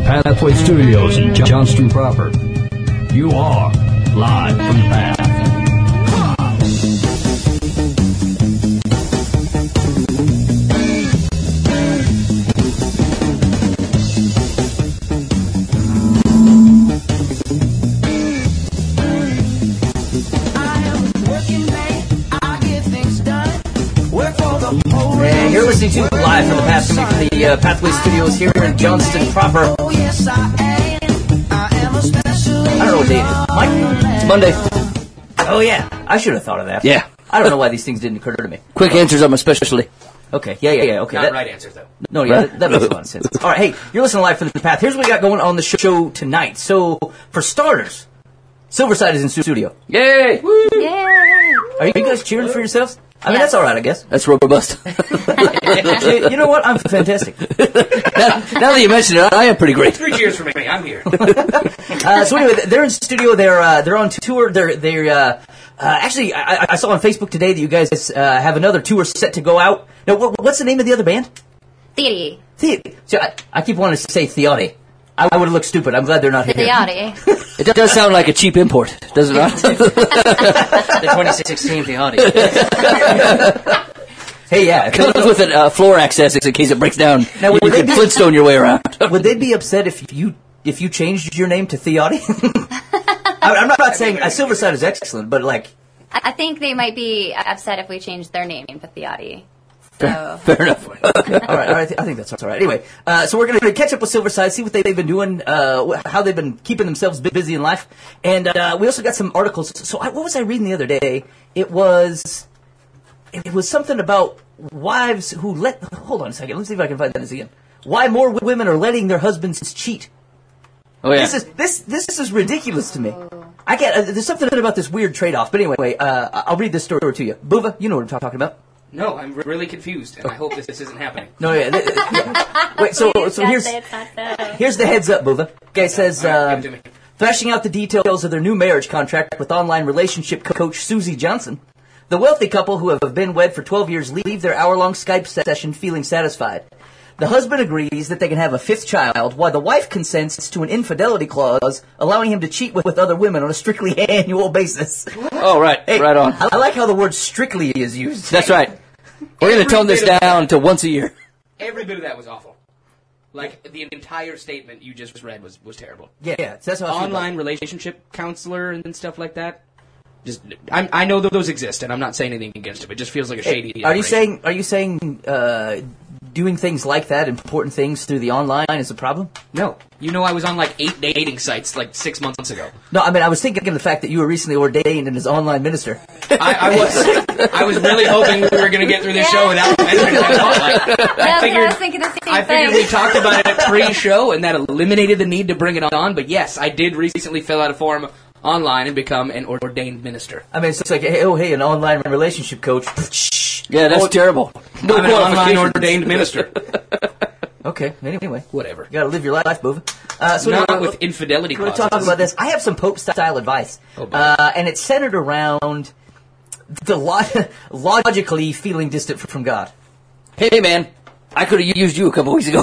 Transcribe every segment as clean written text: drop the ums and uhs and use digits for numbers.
Pathway Studios in Johnston proper. You are live from the path. And you're listening to Live from the Path, coming from the Pathway Studios here in Johnston proper. I don't know what day it is. Mike? It's Monday. Oh, yeah. I should have thought of that. Yeah. I don't know why these things didn't occur to me. Quick answers are my specialty. Okay. Yeah. Okay. Not right answers, though. No, yeah, that makes a lot of sense. All right, hey, you're listening to Live from the Path. Here's what we got going on the show tonight. So, for starters, Silverside is in studio. Yay! Woo! Yay! Are you guys cheering for yourselves? I mean, that's all right, I guess. That's robust. You know what? I'm fantastic. Now that you mention it, I am pretty great. 3 cheers for me. I'm here. So anyway, they're in studio. They're on tour. Actually, I saw on Facebook today that you guys have another tour set to go out. Now, what's the name of the other band? Theody. So I keep wanting to say Theody. I would have looked stupid. I'm glad they're not here. Theody. It does sound like a cheap import, does it not? The 2016 Theody. Hey, yeah. It comes with a floor access in case it breaks down. Now, you can Flintstone your way around. Would they be upset if you changed your name to Theody? I'm not saying Silverside is excellent, but like... I think they might be upset if we changed their name to Theody. So. Fair enough. Okay. All right. I think that's all right. Anyway, so we're going to catch up with Silverside, see what they've been doing, how they've been keeping themselves busy in life, and we also got some articles. So what was I reading the other day? It was something about wives who let. Hold on a second. Let's see if I can find this again. Why more women are letting their husbands cheat? Oh yeah. This is ridiculous to me. I can't. There's something about this weird trade-off. But anyway, I'll read this story to you. Buva, you know what I'm talking about. No, I'm really confused, and I hope this isn't happening. No, yeah. Wait, so here's the heads up, Buva. Guy says, thrashing out the details of their new marriage contract with online relationship coach Susie Johnson. The wealthy couple who have been wed for 12 years leave their hour-long Skype session feeling satisfied. The husband agrees that they can have a fifth child, while the wife consents to an infidelity clause, allowing him to cheat with other women on a strictly annual basis. Oh, right. Hey, right on. I like how the word strictly is used. That's right. We're going to tone this down to once a year. Every bit of that was awful. Like, the entire statement you just read was terrible. Yeah, that's how I feel. Online relationship counselor and stuff like that. I know that those exist, and I'm not saying anything against them. It just feels like a shady. Are you saying doing things like that, important things through the online, is a problem? No. You know, I was on like 8 dating sites like 6 months ago. No, I mean, I was thinking of the fact that you were recently ordained and as online minister. I was really hoping we were going to get through this show without mentioning that. I was thinking the same thing. I figured we talked about it pre-show, and that eliminated the need to bring it on. But yes, I did recently fill out a form online and become an ordained minister. I mean, it's like, hey, an online relationship coach. Yeah, that's terrible. No, I'm an online ordained minister. Okay, anyway. Whatever. You gotta live your life, Bova. So not with infidelity clauses. We're talking about this. I have some Pope-style advice. And it's centered around the logically feeling distant from God. Hey, man. I could have used you a couple weeks ago.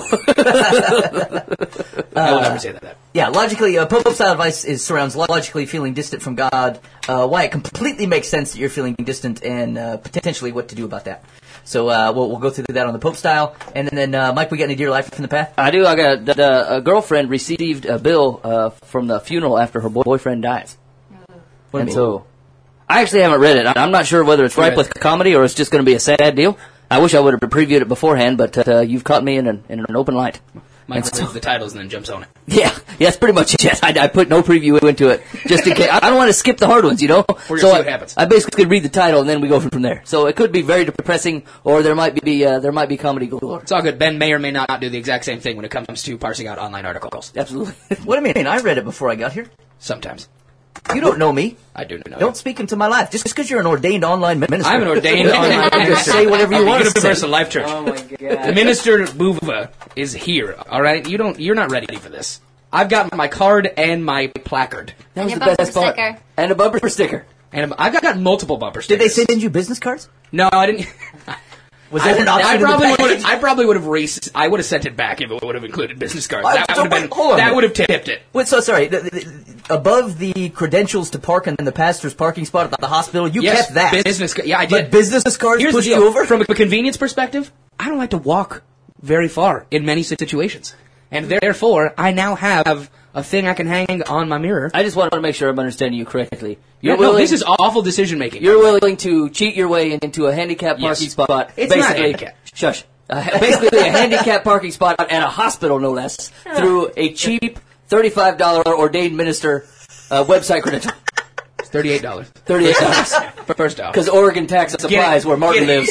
I will never say that. Yeah, logically, Pope-style advice surrounds logically feeling distant from God, why it completely makes sense that you're feeling distant, and potentially what to do about that. So we'll go through that on the Pope style, and then Mike, we got any Dear Life from the Path? I do. I got a girlfriend received a bill from the funeral after her boyfriend dies, and so I actually haven't read it. I'm not sure whether it's ripe with comedy or it's just going to be a sad deal. I wish I would have previewed it beforehand, but you've caught me in an open light. Mike reads the titles and then jumps on it. Yeah, that's pretty much it. I put no preview into it just in case. I don't want to skip the hard ones, you know. We're gonna see what happens. I basically read the title and then we go from there. So it could be very depressing, or there might be comedy galore. It's all good. Ben may or may not do the exact same thing when it comes to parsing out online articles. Absolutely. What do you mean? I read it before I got here. Sometimes. You don't know me. I do know. Don't speak into my life. Just because you're an ordained online minister. I'm an ordained online minister. Just say whatever you want to say. Universal Life Church. Oh my God. Minister Buva is here. All right, you're not ready for this. I've got my card and my placard. That was And the your best bumper part. sticker. And a bumper sticker. And I've got multiple bumper Did stickers. they send you business cards? No, I didn't. Was that an option? I probably would have I would have sent it back if it would have included business cards. Hold on. That would have tipped it. Wait, so sorry. Above the credentials to park in the pastor's parking spot at the hospital, you kept that. Yeah, I did. But business cards pushed you over? From a convenience perspective, I don't like to walk very far in many situations. And therefore, I now have a thing I can hang on my mirror. I just want to make sure I'm understanding you correctly. This is awful decision making. You're willing to cheat your way into a handicapped parking spot. It's not handicapped. Shush. Basically, a handicapped parking spot at a hospital, no less, through a cheap $35 ordained minister website credential. It's $38. $38. First off. Because Oregon tax applies where Martin lives.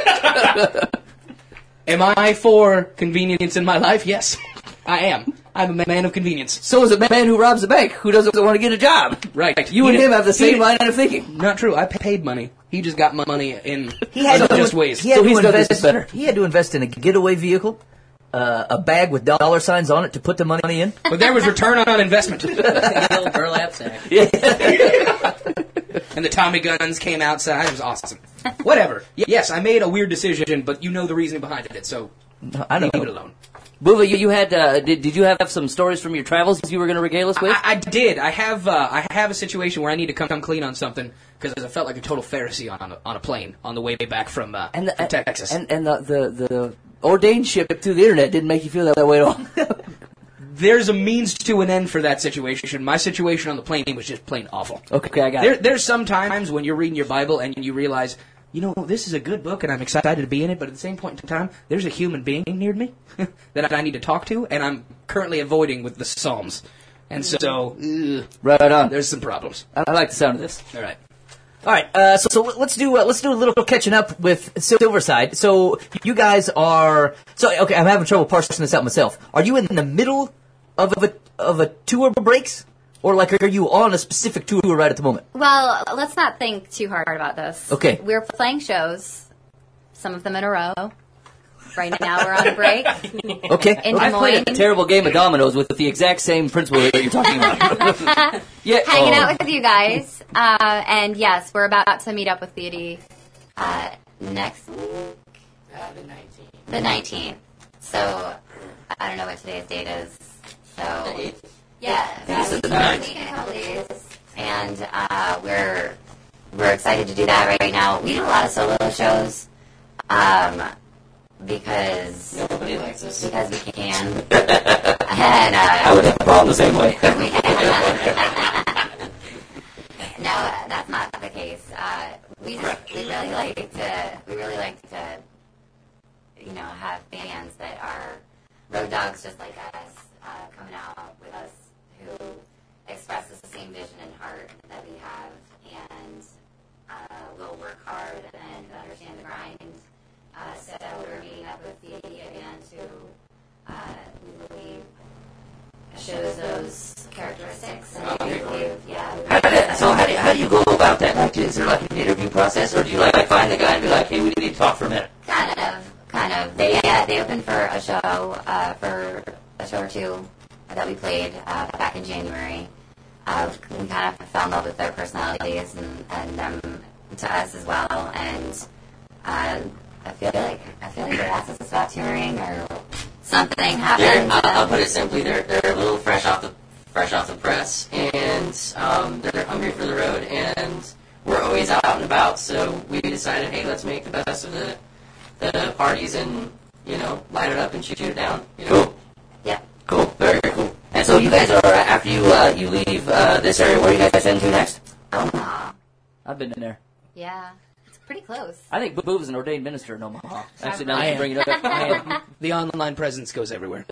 Am I for convenience in my life? Yes, I am. I'm a man of convenience. So is a man who robs a bank, who doesn't want to get a job. Right. You and him have the same line of thinking. Not true. I paid money. He just got my money in just ways. He had to invest in a getaway vehicle, a bag with dollar signs on it to put the money in. But there was return on investment. Little burlap sack. And the Tommy guns came outside. It was awesome. Whatever. Yes, I made a weird decision, but you know the reasoning behind it, so I don't leave know. it alone. Buva, you had did you have some stories from your travels you were going to regale us with? I did. I have a situation where I need to come clean on something because I felt like a total Pharisee on a plane on the way back from Texas. And the ordained ship through the internet didn't make you feel that way at all. There's a means to an end for that situation. My situation on the plane was just plain awful. Okay, I got it. There's some times when you're reading your Bible and you realize, this is a good book and I'm excited to be in it, but at the same point in time, there's a human being near me that I need to talk to, and I'm currently avoiding with the Psalms. And so, right on. There's some problems. I like the sound of this. All right. All right, so let's do a little catching up with Silverside. So you guys are okay. I'm having trouble parsing this out myself. Are you in the middle of a tour breaks, or are you on a specific tour right at the moment? Well, let's not think too hard about this. Okay, we're playing shows, some of them in a row. Right now we're on a break. Okay. I played a terrible game of dominoes with the exact same principle that you're talking about. Hanging out with you guys. And yes, we're about to meet up with Theody next week. The 19th. So, I don't know what today's date is. So, yeah, week in a couple days. And we're excited to do that right now. We do a lot of solo shows. Because nobody likes us. Because we can. And I would have a problem the same way. No, that's not the case. We really like to have bands that are road dogs just like us, coming out with us, who expresses the same vision and heart that we have, and will work hard and understand the grind. So we're meeting up with the again to, we believe, shows those characteristics. And we believe, How do you go about that? Is there an interview process, or do you find the guy and be like, hey, we need to talk for a minute? Kind of. They opened for a show or two that we played back in January. We kind of fell in love with their personalities and them to us as well, and I feel like they asked us to stop touring or something happened. I'll put it simply: they're a little fresh off the press, and they're hungry for the road, and we're always out and about. So we decided, hey, let's make the best of the parties and light it up and shoot it down. Cool. Yeah. Cool. Very, very cool. And so you guys are after you leave this area. Where are you guys heading to next? Omaha. I've been in there. Yeah. Pretty close. I think Boova's an ordained minister in Omaha. Actually, now that you bring it up, the online presence goes everywhere.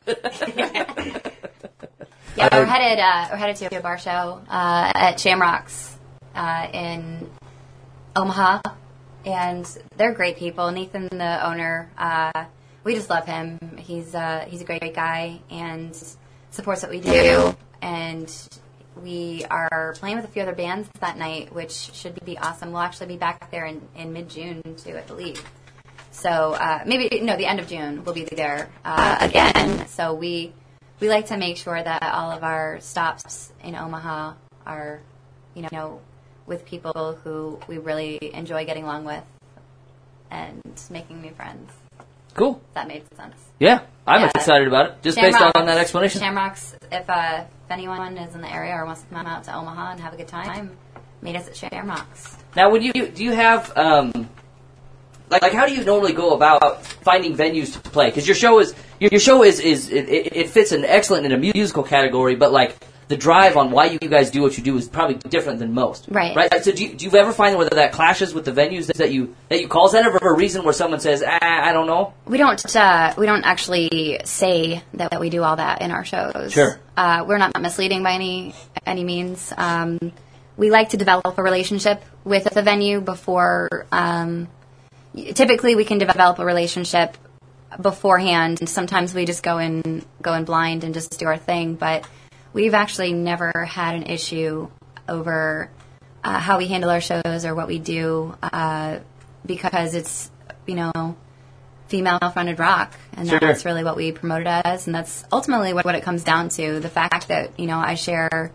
Yeah, we're headed to a bar show at Shamrocks in Omaha, and they're great people. Nathan, the owner, we just love him. He's a great guy and supports what we do, and we are playing with a few other bands that night, which should be awesome. We'll actually be back there in mid-June, too, I believe. So the end of June, we'll be there again. So we like to make sure that all of our stops in Omaha are, with people who we really enjoy getting along with. and making new friends. Cool. If that made sense. Yeah, I'm excited about it, just based on that explanation. Shamrocks, if anyone is in the area or wants to come out to Omaha and have a good time, meet us at Shamrocks. Now, do you have like how do you normally go about finding venues to play? Because your show is it fits an excellent in a musical category, but like the drive on why you guys do what you do is probably different than most. Right. So do you ever find whether that clashes with the venues that you call? Is that ever a reason where someone says, I don't know? We don't actually say that we do all that in our shows. Sure. We're not misleading by any means. We like to develop a relationship with the venue before. Typically, we can develop a relationship beforehand, and sometimes we just go in blind and just do our thing. But we've actually never had an issue over how we handle our shows or what we do because it's, female-fronted rock, and that's really what we promote it as, and that's ultimately what it comes down to. The fact that, I share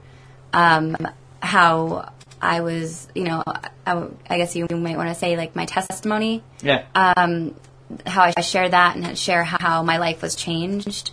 how I was, I guess you might want to say, like, my testimony. Yeah. How I share that and share how my life was changed.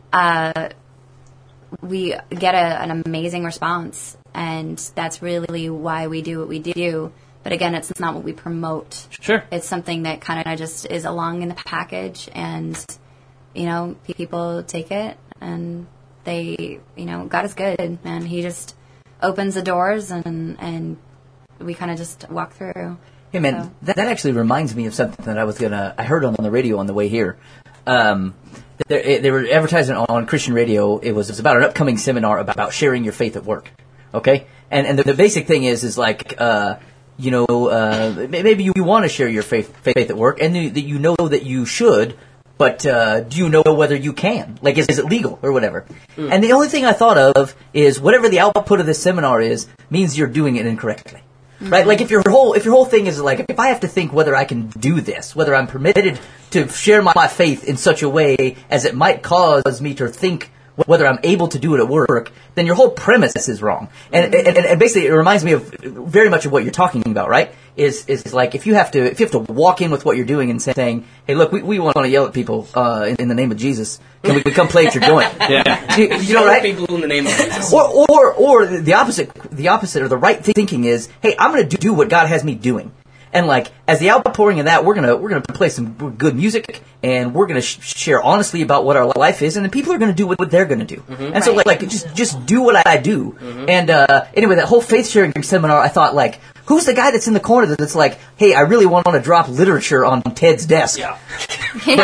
We get an amazing response, and that's really why we do what we do. But again, it's not what we promote. Sure. It's something that kind of just is along in the package, and, people take it, and they, God is good, and He just opens the doors, and we kind of just walk through. Hey, man, so. That actually reminds me of something that I heard on the radio on the way here. They were advertising on Christian radio. It was about an upcoming seminar about sharing your faith at work. Okay? And the basic thing is like, maybe you want to share your faith at work, and that you know that you should, but do you know whether you can? Like, is it legal or whatever? And the only thing I thought of is whatever the output of this seminar is means you're doing it incorrectly. Right? Like, if your whole thing is like, if I have to think whether I can do this, whether I'm permitted to share my faith in such a way as it might cause me to think whether I'm able to do it at work, then your whole premise is wrong. And basically, it reminds me of very much of what you're talking about, right? Is like, if you have to walk in with what you're doing and saying, hey, look, we want to yell at people in the name of Jesus. Can we come play at your joint? Yeah. You know, right? People in the name of Jesus. Or the opposite or the right thinking is, hey, I'm going to do what God has me doing. And like, as the outpouring of that, we're gonna play some good music, and we're gonna share honestly about what our life is, and then people are gonna do what they're gonna do. Mm-hmm. And so like just do what I do. Mm-hmm. And anyway, that whole faith sharing seminar, I thought, like, who's the guy that's in the corner that's like, hey, I really want to drop literature on Ted's desk. Yeah. But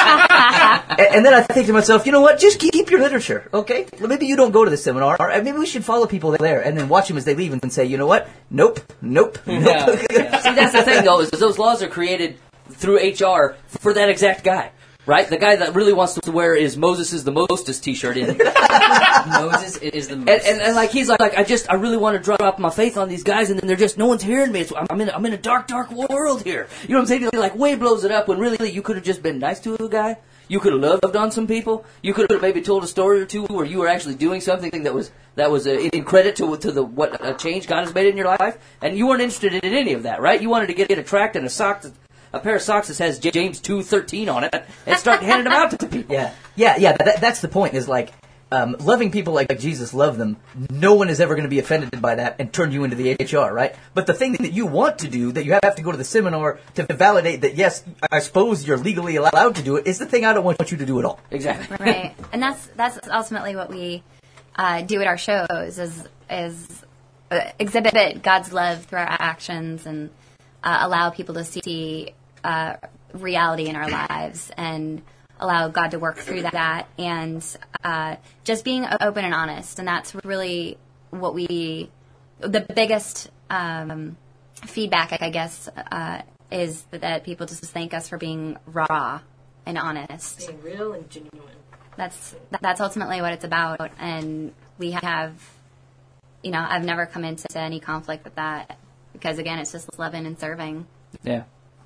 and then I think to myself, you know what? Just keep your literature, okay? Maybe you don't go to the seminar, or maybe we should follow people there and then watch them as they leave and say, you know what? Nope. Yeah. See, that's the thing, though, is those laws are created through HR for that exact guy. Right? The guy that really wants to wear his Moses is the Mostest t-shirt in. Moses is the Mostest. And like, he's like, I really want to drop my faith on these guys, and then they're just, no one's hearing me. I'm in a dark world here. You know what I'm saying? Like, way blows it up when really you could have just been nice to a guy. You could have loved on some people. You could have maybe told a story or two where you were actually doing something that was in credit to what a change God has made in your life. And you weren't interested in any of that, right? You wanted to get a tract and a pair of socks that says James 2:13 on it, and start handing them out to people. Yeah. That's the point. Is like loving people like Jesus loved them. No one is ever going to be offended by that and turn you into the HR, right? But the thing that you want to do, that you have to go to the seminar to validate that, yes, I suppose you're legally allowed to do it, is the thing I don't want you to do at all. Exactly. Right, and that's ultimately what we do at our shows is exhibit God's love through our actions and allow people to see reality in our lives and allow God to work through that, and just being open and honest. And that's really what the biggest feedback, I guess, is that people just thank us for being raw and honest. Being real and genuine. That's ultimately what it's about. And we have, I've never come into any conflict with that, because again, it's just loving and serving. Yeah.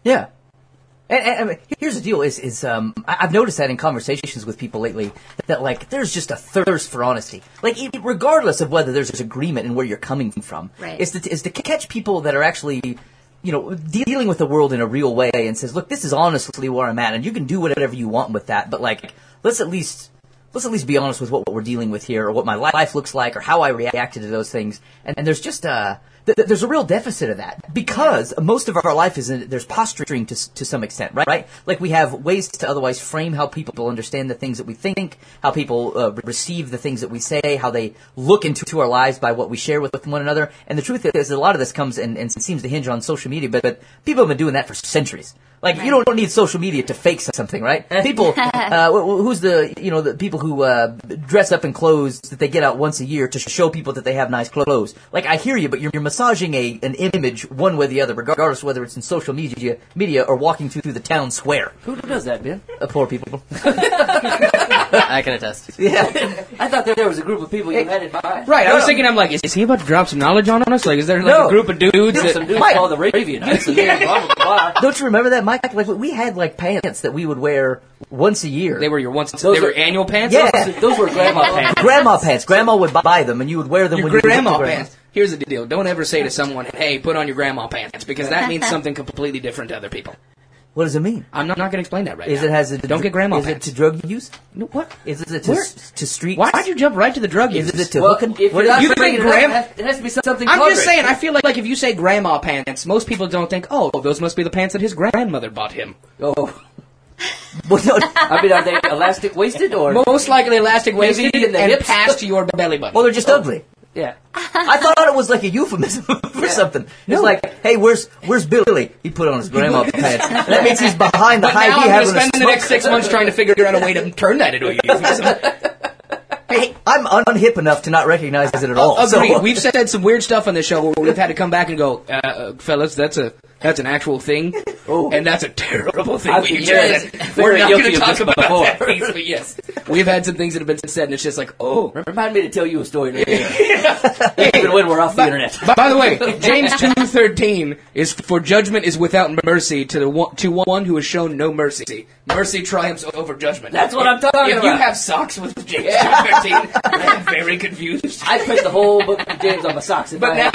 And here's the deal: is I've noticed that in conversations with people lately that like there's just a thirst for honesty. Like, regardless of whether there's agreement in where you're coming from, right. is to catch people that are actually dealing with the world in a real way and says, look, this is honestly where I'm at, and you can do whatever you want with that, but like, let's at least be honest with what we're dealing with here, or what my life looks like, or how I reacted to those things. And there's just there's a real deficit of that, because most of our life there's posturing to some extent, right? Like, we have ways to otherwise frame how people understand the things that we think, how people receive the things that we say, how they look into our lives by what we share with one another. And the truth is that a lot of this comes and seems to hinge on social media, but people have been doing that for centuries. Like, you don't need social media to fake something, right? People, who's the people who dress up in clothes that they get out once a year to show people that they have nice clothes. Like, I hear you, but you're massaging an image one way or the other, regardless whether it's in social media or walking through the town square. Who does that, Ben? Poor people. I can attest. Yeah. I thought that there was a group of people you had in mind. Right, I was thinking, I'm like, is he about to drop some knowledge on us? Like, is there like a group of dudes that... Some dudes called the Ravianites, and then blah, blah, blah. Don't you remember that, Mike? Like, we had like pants that we would wear once a year. They were your annual pants? Yeah. Those were grandma pants. Grandma pants. Grandma would buy them, and you would wear them when you went to grandma grandma. pants. Here's the deal. Don't ever say to someone, hey, put on your grandma pants, because that means something completely different to other people. What does it mean? I'm not going to explain that right Is now. Don't get grandma is pants. Is it to drug use? No, what? Is it to street? Why'd you jump right to the drug use? Is it to Well, hooking? if What you're not is you it? think bringing it up, grandma- it has to be something I'm concrete. just saying, I feel like if you say grandma pants, most people don't think, oh, those must be the pants that his grandmother bought him. Oh. Well, no, I mean, are they elastic-waisted, or... Most likely elastic-waisted Maybe in the and hips? past your belly button. well, they're just ugly. Yeah. I thought it was like a euphemism for something. It's like, hey, where's Billy? He put on his grandma pants. That means he's behind the But high now D I'm going having to a spend the smoke. next 6 months trying to figure out a way to turn that into a euphemism. Hey, I'm unhip enough to not recognize it at all. Agreed. So, We've said some weird stuff on this show where we've had to come back and go, fellas, that's an actual thing, and that's a terrible thing. I've we been said. very We're not guilty going to of talk this about before. that piece, but yes, we've had some things that have been said, and it's just like, oh. Remind me to tell you a story later. Even when we're off the internet. By the way, James 2:13 is for judgment is without mercy to one who has shown no mercy. Mercy triumphs over judgment. That's what I'm talking If about. you have socks with James 2:13, I'm very confused. I put the whole book of James on my socks if I had the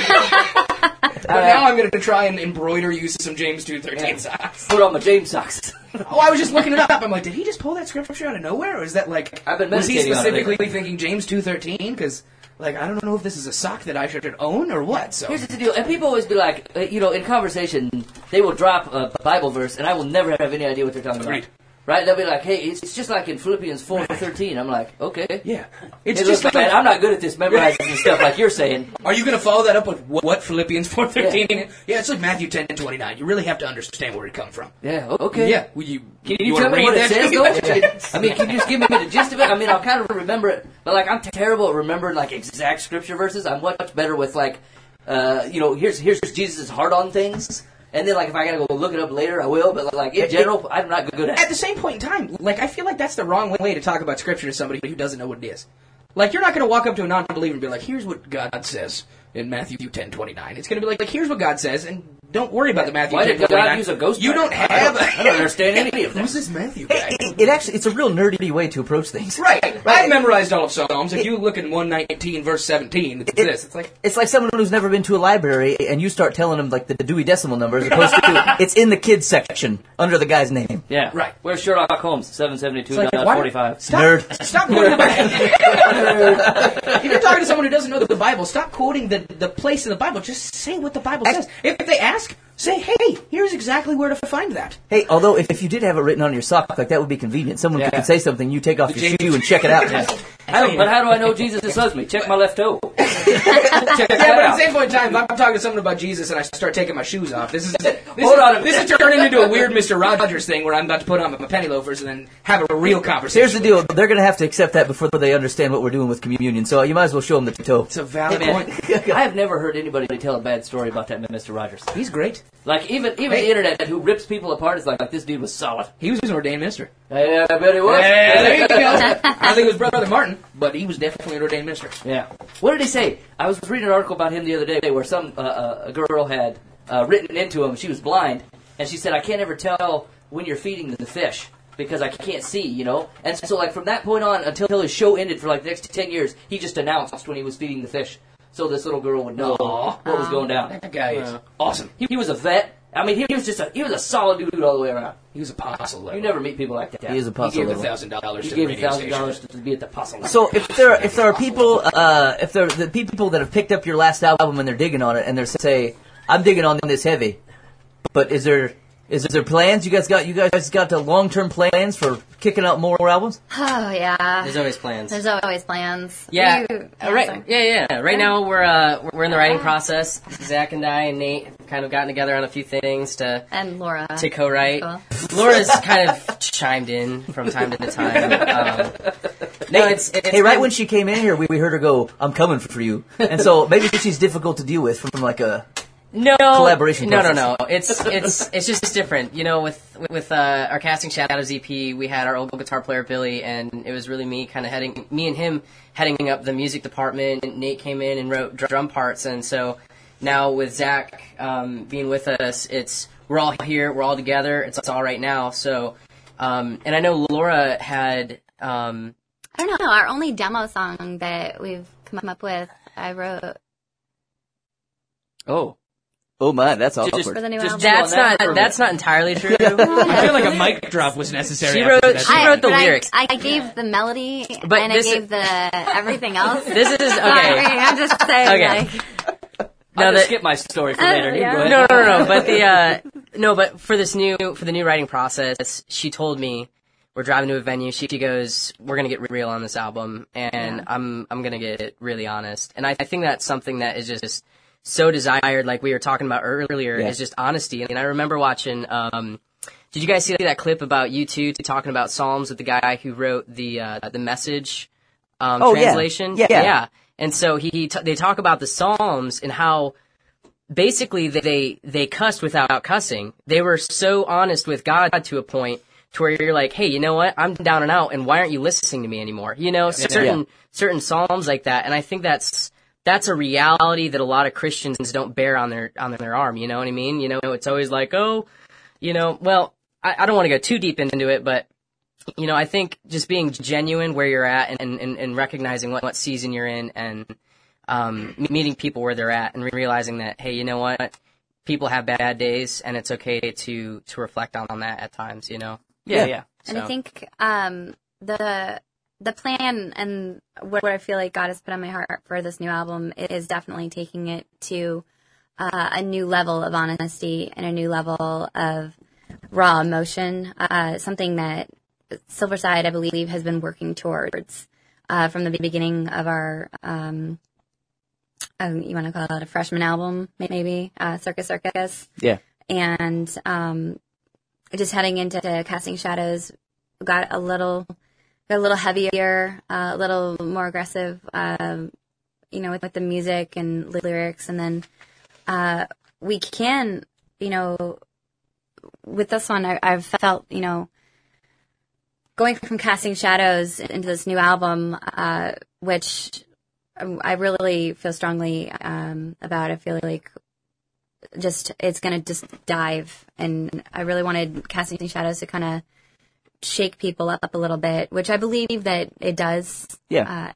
time. But now I'm going to try and embroider you some James 2:13 socks. Put on my James socks. Oh, I was just looking it up. I'm like, did he just pull that scripture out of nowhere, or is that like? I've been was he meditating on it specifically lately. thinking James 2:13? Because like, I don't know if this is a sock that I should own or what. So Here's the deal, and people always be like, in conversation, they will drop a Bible verse, and I will never have any idea what they're talking Agreed. about. Right? They'll be like, hey, it's just like in Philippians 4:13. I'm like, okay. yeah, It's it's just like. man, I'm not good at this memorizing this stuff like you're saying. Are you going to follow that up with what Philippians 4:13? Yeah, it's like Matthew 10:29. You really have to understand where it comes from. Yeah, okay. Yeah, will you? Can you wanna tell me read what it that? says, though? I mean, can you just give me the gist of it? I mean, I'll kind of remember it, but, like, I'm terrible at remembering, like, exact scripture verses. I'm much better with, like, here's Jesus' heart on things, and then, like, if I gotta go look it up later, I will, but, like, in general, I'm not good at At it. the same point in time, like, I feel like that's the wrong way to talk about scripture to somebody who doesn't know what it is. Like, you're not going to walk up to a non-believer and be like, here's what God says in Matthew 10:29. It's going to be like, here's what God says, and don't worry about the Matthew Why did 10:29. God use a ghost? You don't have I don't understand any of Who's this. this Matthew guy? it's a real nerdy way to approach things. Right. I memorized all of Psalms. If you look in 119, verse 17, it's this. It's like, It's like someone who's never been to a library, and you start telling them like the Dewey Decimal number, as opposed to it's in the kids section under the guy's name. Yeah. Right. Where's Sherlock Holmes? 772.45. Stop. Nerd. Stop quoting If you're talking to someone who doesn't know the Bible, stop quoting the place in the Bible. Just say what the Bible says. If they ask, say, hey, here's exactly where to find that. Hey, although if you did have it written on your sock, like that would be convenient. Someone Yeah. could say something, you take off your shoe and check it out. But how do I know Jesus loves me? Check my left toe. Check Yeah, that but at out. the same point in time, if I'm talking to someone about Jesus and I start taking my shoes off, this is turning into a weird Mr. Rogers thing where I'm about to put on my penny loafers and then have a real conversation. Here's the deal: they're going to have to accept that before they understand what we're doing with communion. So you might as well show them the toe. It's a valid Hey, man, point. I have never heard anybody tell a bad story about that Mr. Rogers. He's great. Like, even the internet who rips people apart is like this dude was solid. He was an ordained minister. Yeah, I bet he was. There you go. I don't think it was Brother Martin, but he was definitely an ordained minister. Yeah. What did he say? I was reading an article about him the other day where some a girl had written into him. She was blind, and she said, "I can't ever tell when you're feeding the fish because I can't see, you know." And so, like, from that point on until his show ended for like the next 10 years, he just announced when he was feeding the fish. so this little girl would know what was going down. That guy is awesome. He was a vet. I mean, he was a solid dude all the way around. He was apostle level. You never meet people like that. He is apostle He gave level. $1,000 He to gave the radio station. $1,000 to be at the apostle level. So if there are people, if there are the people that have picked up your last album and they're digging on it and they're say, I'm digging on this heavy, but is there plans? You guys got the long-term plans for kicking out more albums? Oh yeah. There's always plans. There's always plans. Yeah, right. Sorry. Yeah. Right now we're in the writing process. Zach and I and Nate have kind of gotten together on a few things And Laura. to co-write. Cool. Laura's kind of chimed in from time to time. No, it's Hey, right when she came in here, we heard her go, "I'm coming for you," and so maybe she's difficult to deal with from like a collaboration process. No. It's just different. You know, with our Casting Shadows EP, we had our old guitar player Billy, and it was really me and him heading up the music department. And Nate came in and wrote drum parts, and so now with Zach being with us, we're all here, we're all together. It's all right now. So, and I know Laura had. I don't know. Our only demo song that we've come up with, I wrote. Oh my, that's awkward. For the new album. That's not entirely true. I feel like a mic drop was necessary. She after wrote- that. she wrote the lyrics. I gave the melody, But and I this gave the everything else. This is okay. Sorry, I'm just saying. Okay. Like, I'll just skip my story for later. You yeah. go ahead. No. But for the new writing process, she told me we're driving to a venue. She goes, "We're gonna get real on this album," and I'm gonna get really honest. And I think that's something that is just so desired, like we were talking about earlier, is just honesty. And I remember watching. Did you guys see that clip about U2 talking about Psalms with the guy who wrote the Message translation? Yeah. And so they talk about the Psalms and how basically they cussed without cussing. They were so honest with God to a point to where you're like, hey, you know what? I'm down and out, and why aren't you listening to me anymore? You know, certain Psalms like that. And I think that's a reality that a lot of Christians don't bear on their arm. You know what I mean? You know, it's always like, I don't want to go too deep into it, but you know, I think just being genuine where you're at and recognizing what season you're in and meeting people where they're at and realizing that, hey, you know what? People have bad days, and it's okay to reflect on that at times, you know? Yeah. And I think the plan and what I feel like God has put on my heart for this new album is definitely taking it to a new level of honesty and a new level of raw emotion, something that Silverside, I believe, has been working towards from the beginning of our, you want to call it a freshman album, maybe, Circus Circus. Yeah. And just heading into Casting Shadows, got a little heavier, a little more aggressive, with the music and lyrics. And then we can, with this one, I've felt, going from Casting Shadows into this new album, which I really feel strongly about. I feel like it's going to just dive. And I really wanted Casting Shadows to kind of shake people up a little bit, which I believe that it does. Yeah.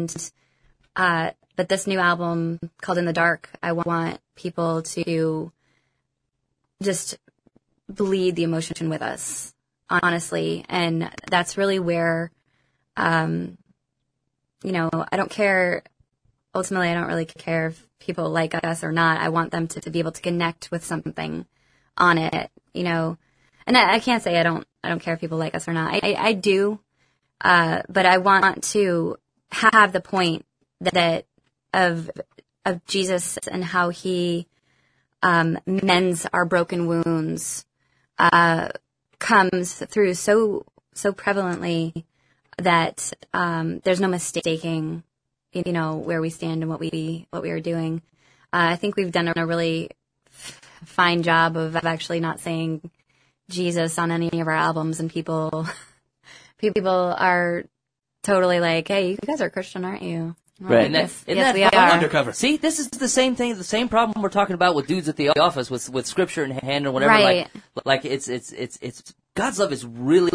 But this new album called In the Dark, I want people to just bleed the emotion with us, honestly. And that's really where, I don't care. Ultimately, I don't really care if people like us or not. I want them to be able to connect with something on it, And I can't say I don't care if people like us or not. I do, but I want to have the point that of Jesus and how he mends our broken wounds comes through so prevalently that there's no mistaking, where we stand and what we are doing. I think we've done a really fine job of actually not saying Jesus on any of our albums, and people are totally like, "Hey, you guys are Christian, aren't you?" Right. Yes, Isn't we that are. undercover? See, this is the same thing, the same problem we're talking about with dudes at the office with scripture in hand or whatever. Right. Like it's God's love is really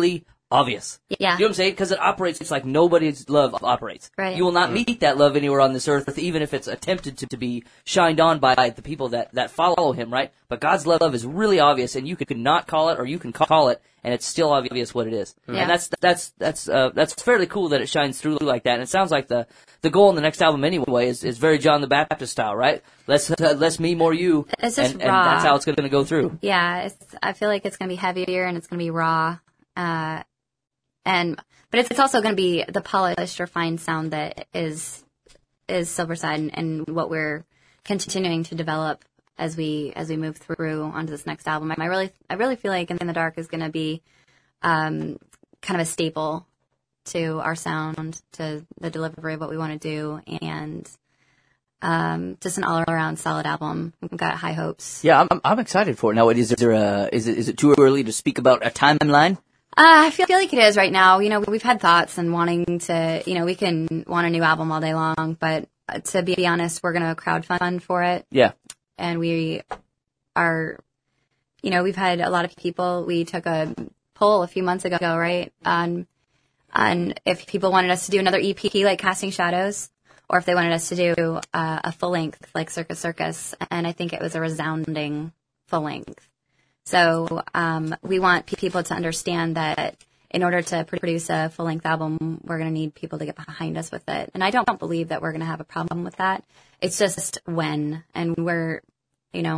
obvious. Yeah. You know what I'm saying? Because it operates, it's like nobody's love operates. Right. You will not meet that love anywhere on this earth, even if it's attempted to be shined on by the people that follow him, right? But God's love is really obvious, and you could not call it, or you can call it, and it's still obvious what it is. Yeah. And that's fairly cool that it shines through like that. And it sounds like the goal in the next album anyway is very John the Baptist style, right? Less me, more you. It's just and raw. that's how it's going to go through. Yeah, I feel like it's going to be heavier and it's going to be raw. But it's also going to be the polished, refined sound that is Silverside and what we're continuing to develop as we move through onto this next album. I really feel like In the Dark is going to be kind of a staple to our sound, to the delivery of what we want to do, and just an all-around solid album. We've got high hopes. Yeah, I'm excited for it. Now, is it too early to speak about a timeline? I feel like it is right now. You know, we've had thoughts and wanting to, you know, we can want a new album all day long, but to be honest, we're going to crowdfund for it. Yeah. And we are, you know, we've had a lot of people. We took a poll a few months ago, right, on if people wanted us to do another EP like Casting Shadows, or if they wanted us to do a full length like Circus Circus. And I think it was a resounding full length. So we want people to understand that in order to produce a full-length album, we're going to need people to get behind us with it. And I don't believe that we're going to have a problem with that. It's just when. And we're, you know,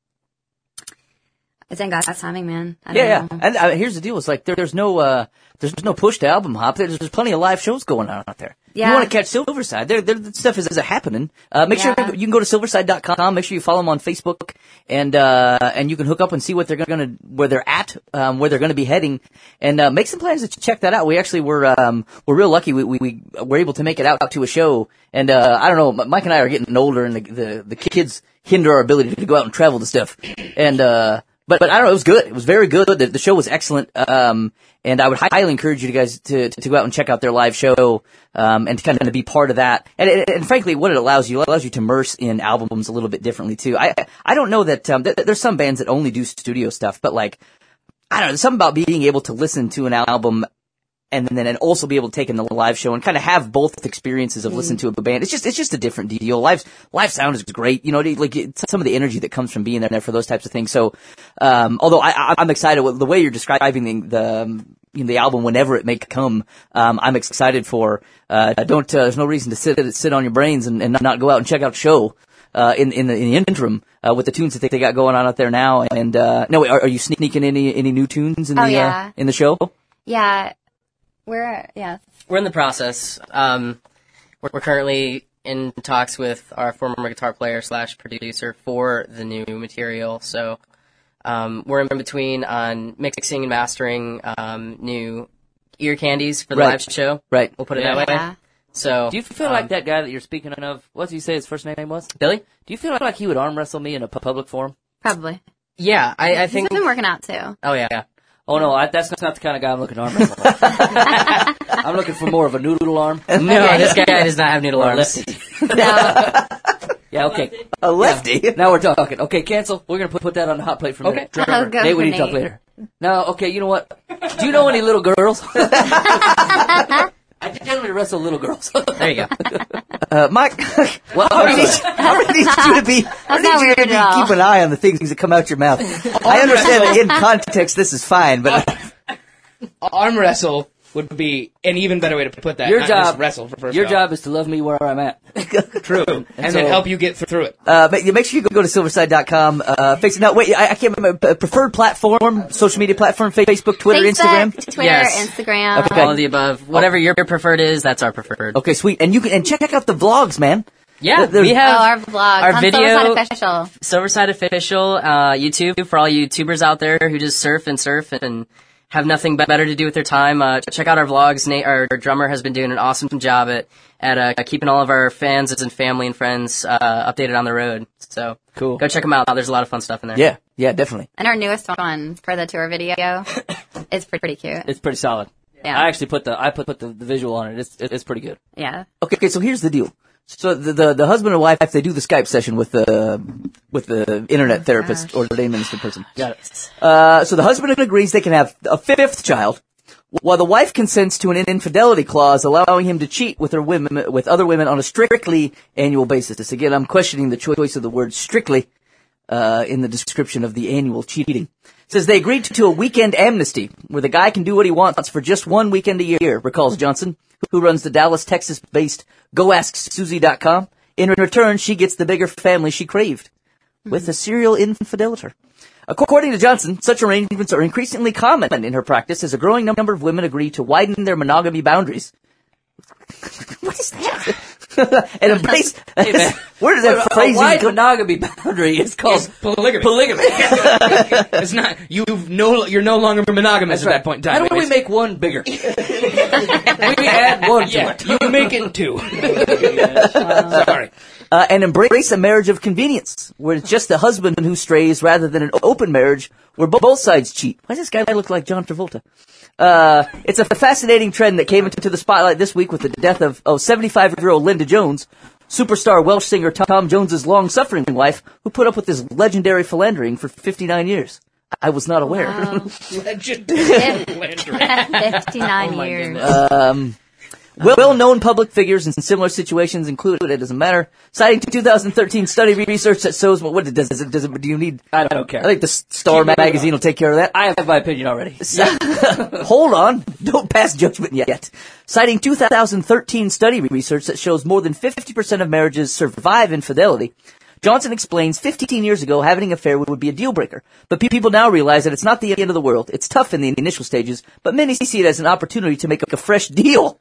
it's in God's timing, man. I don't know. And here's the deal. It's like there's no push to album hop. There's plenty of live shows going on out there. Yeah. You want to catch Silverside. The stuff is happening. Make sure you can go to silverside.com. Make sure you follow them on Facebook, and you can hook up and see what where they're at, where they're gonna be heading, and make some plans to check that out. We actually we're real lucky. We were able to make it out to a show, and I don't know. Mike and I are getting older, and the kids hinder our ability to go out and travel to stuff, and. But I don't know, it was good. It was very good. The show was excellent. And I would highly encourage you guys to go out and check out their live show, and to kind of be part of that. And frankly, what it allows you to immerse in albums a little bit differently too. I don't know that, there's some bands that only do studio stuff, but like, I don't know, there's something about being able to listen to an album and then also be able to take in the live show and kind of have both experiences of listening to a band. It's just a different deal. Live sound is great. You know, like some of the energy that comes from being there for those types of things. So, although I'm excited with the way you're describing the album whenever it may come, I'm excited for, there's no reason to sit on your brains and not go out and check out the show, in the interim, with the tunes that they got going on out there now. And, no, are you sneaking any new tunes in the show? Yeah. We're in the process. We're currently in talks with our former guitar player / producer for the new material. So we're in between on mixing and mastering new ear candies for the live show. Right. We'll put it that way. Yeah. So do you feel like that guy that you're speaking of? What did you say his first name was? Billy? Do you feel like he would arm wrestle me in a public forum? Probably. Yeah, I think. He's been working out too. Oh yeah. Oh no, that's not the kind of guy I'm looking to arm wrestle. I'm looking for more of a noodle arm. No, this guy does not have noodle arms. No. Yeah, okay. A lefty. Yeah. Now we're talking. Okay, cancel. We're gonna put that on the hot plate for a minute. Oh, go Nate, we for need to talk Nate. later. Now, okay, you know what? Do you know any little girls? I generally wrestle little girls. There you go. Mike, I really need you to be keep an eye on the things that come out your mouth. I understand that in context this is fine, but Arm wrestle would be an even better way to put that. Your not job, just wrestle for first your off. job is to love me where I'm at. True, and then help you get through it. make sure you go to silverside.com. Now, wait, I can't remember. Preferred platform, social media platform, Facebook, Twitter, Facebook, Instagram? Twitter, Yes. Instagram. Okay. All of the above. Whatever your preferred is, that's our preferred. Okay, sweet. And you can check out the vlogs, man. Yeah, There's- we have our vlog. our on video, Silverside Official. Silverside Official, YouTube for all you tubers out there who just surf and have nothing better to do with their time. Check out our vlogs. Nate, our drummer, has been doing an awesome job at keeping all of our fans and family and friends updated on the road. So Cool. Go check them out. There's a lot of fun stuff in there. Yeah, definitely. And our newest one for the tour video is pretty cute. It's pretty solid. Yeah. I actually put the visual on it. It's pretty good. Yeah. Okay, so here's the deal. So the husband and wife, they do the Skype session with the internet therapist or the ordained minister person. Got it. So the husband agrees they can have a fifth child while the wife consents to an infidelity clause allowing him to cheat with other women on a strictly annual basis. Again, I'm questioning the choice of the word strictly in the description of the annual cheating. It says they agreed to a weekend amnesty where the guy can do what he wants for just one weekend a year, recalls Johnson, who runs the Dallas, Texas-based GoAskSusie.com. In return, she gets the bigger family she craved with a serial infidelator. According to Johnson, such arrangements are increasingly common in her practice as a growing number of women agree to widen their monogamy boundaries. What is that? And embrace. Where does that phrase wide go? monogamy boundary is called polygamy. It's not. You're no longer monogamous at that point in time. How do we make one bigger? We add one to it. You make it two. Sorry. And embrace a marriage of convenience, where it's just the husband who strays rather than an open marriage where both sides cheat. Why does this guy look like John Travolta? It's a fascinating trend that came into the spotlight this week with the death of 75-year-old Linda Jones, superstar Welsh singer Tom Jones's long-suffering wife, who put up with this legendary philandering for 59 years. I was not aware. Wow. Legendary philandering. 59 years. Well-known public figures in similar situations included, it doesn't matter, citing 2013 study research that shows, do you need? I don't care. I think the Star magazine will take care of that. I have my opinion already. Hold on. Don't pass judgment yet. Citing 2013 study research that shows more than 50% of marriages survive infidelity, Johnson explains 15 years ago having an affair would be a deal breaker. But people now realize that it's not the end of the world. It's tough in the initial stages, but many see it as an opportunity to make a fresh deal.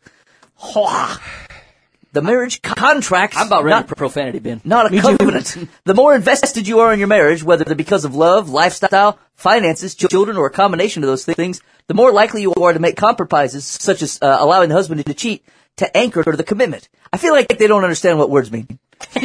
The marriage contract. I'm about ready for profanity, Ben. Not a covenant. The more invested you are in your marriage, whether because of love, lifestyle, finances, children, or a combination of those things, the more likely you are to make compromises, such as allowing the husband to cheat, to anchor the commitment. I feel like they don't understand what words mean.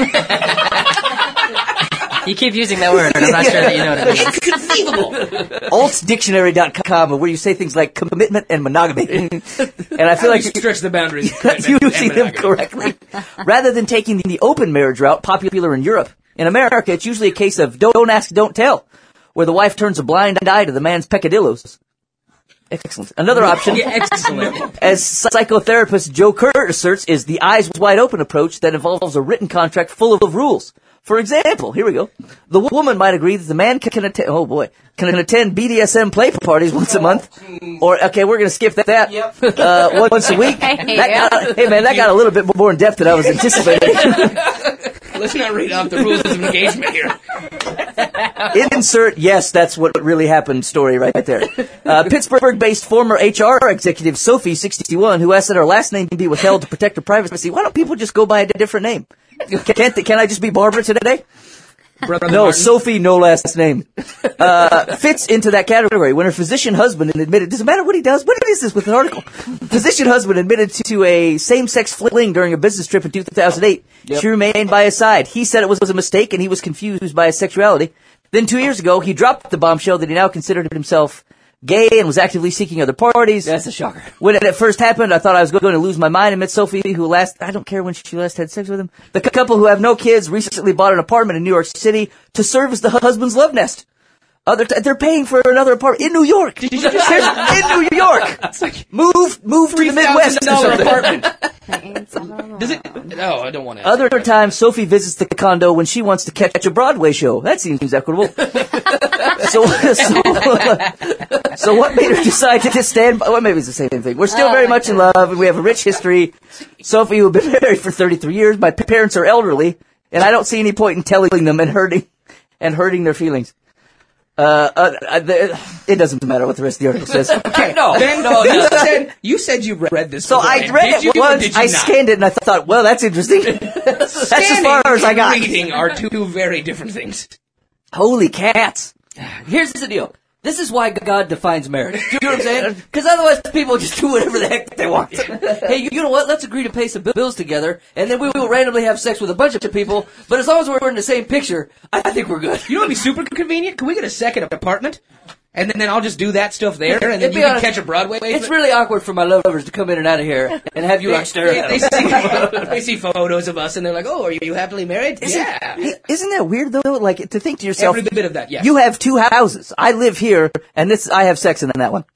You keep using that word, and I'm not sure that you know what it means. Inconceivable. Altsdictionary.com, where you say things like commitment and monogamy. And I feel like you stretch the boundaries. You see them correctly. Rather than taking the open marriage route, popular in Europe, in America, it's usually a case of don't ask, don't tell, where the wife turns a blind eye to the man's peccadillos. Excellent. Another option, as psychotherapist Joe Kurt asserts, is the eyes wide open approach that involves a written contract full of rules. For example, here we go. The woman might agree that the man can attend BDSM play parties once a month. Or, okay, we're going to skip that. Yep. Once a week. That got a little bit more in depth than I was anticipating. Let's not read off the rules of engagement here. Insert, yes, that's what really happened story right there. Pittsburgh-based former HR executive Sophie, 61, who asked that her last name be withheld to protect her privacy. Why don't people just go by a different name? Can I just be Barbara today? Brother no, Martin. Sophie, no last name. Fits into that category. When her physician husband admitted, doesn't matter what he does, what is this with an article? Physician husband admitted to a same-sex fling during a business trip in 2008. Yep. She remained by his side. He said it was a mistake and he was confused by his sexuality. Then 2 years ago, he dropped the bombshell that he now considered himself gay and was actively seeking other parties. That's a shocker. When it first happened, I thought I was going to lose my mind and met Sophie, I don't care when she last had sex with him. The couple who have no kids recently bought an apartment in New York City to serve as the husband's love nest. They're paying for another apartment in New York. In New York. Move to the Midwest. $3,000 apartment. Does it? No, I don't want to. Other times, Sophie visits the condo when she wants to catch a Broadway show. That seems equitable. So what made her decide to just stand by? Well, maybe it's the same thing. We're still very much in love, and we have a rich history. Sophie, who has been married for 33 years, my parents are elderly, and I don't see any point in telling them and hurting their feelings. It doesn't matter what the rest of the article says. Okay, you said you read this. So I read it once, I scanned it, and I thought, well, that's interesting. That's as far as I got. Reading are two very different things. Holy cats. Here's the deal. This is why God defines marriage. You know what I'm saying? Because otherwise people just do whatever the heck they want. Hey, you know what? Let's agree to pay some bills together, and then we will randomly have sex with a bunch of people, but as long as we're in the same picture, I think we're good. You know what would be super convenient? Can we get a second apartment? And then then I'll just do that stuff there, and then you can catch a Broadway. It's really awkward for my lovers to come in and out of here and have you stare at them. They see photos of us, and they're like, "Oh, are you happily married?" Isn't that weird though? Like to think to yourself, every bit of that. Yes. You have two houses. I live here, and I have sex in that one.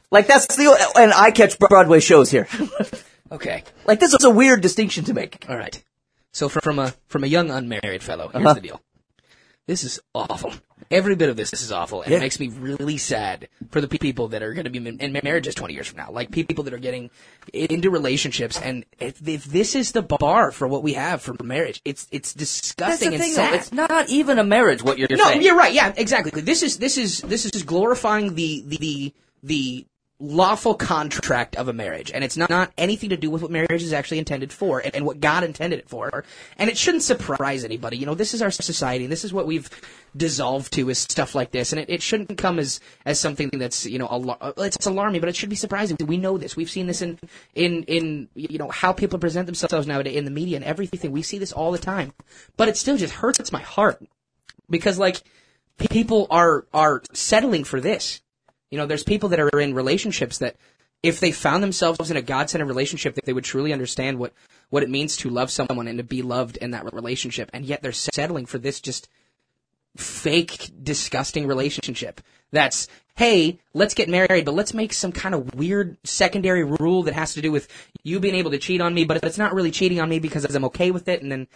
Like, and I catch Broadway shows here. Okay. Like, this is a weird distinction to make. All right. So from a young unmarried fellow, here's the deal. This is awful. Every bit of this is awful, and it makes me really sad for the people that are going to be in marriages 20 years from now. Like, people that are getting into relationships, and if this is the bar for what we have for marriage, it's disgusting and sad. Though. It's not even a marriage, what you're saying. No, you're right. Yeah, exactly. This is glorifying the lawful contract of a marriage, and it's not anything to do with what marriage is actually intended for and what God intended it for. And it shouldn't surprise anybody. This is our society, and this is what we've dissolved to, is stuff like this, and it shouldn't come as something that's it's alarming, but it should be surprising. We know this. We've seen this in how people present themselves nowadays in the media and everything. We see this all the time, but it still just hurts my heart because people are settling for this. There's people that are in relationships that if they found themselves in a God-centered relationship, that they would truly understand what it means to love someone and to be loved in that relationship. And yet they're settling for this just fake, disgusting relationship. That's, hey, let's get married, but let's make some kind of weird secondary rule that has to do with you being able to cheat on me, but it's not really cheating on me because I'm okay with it. And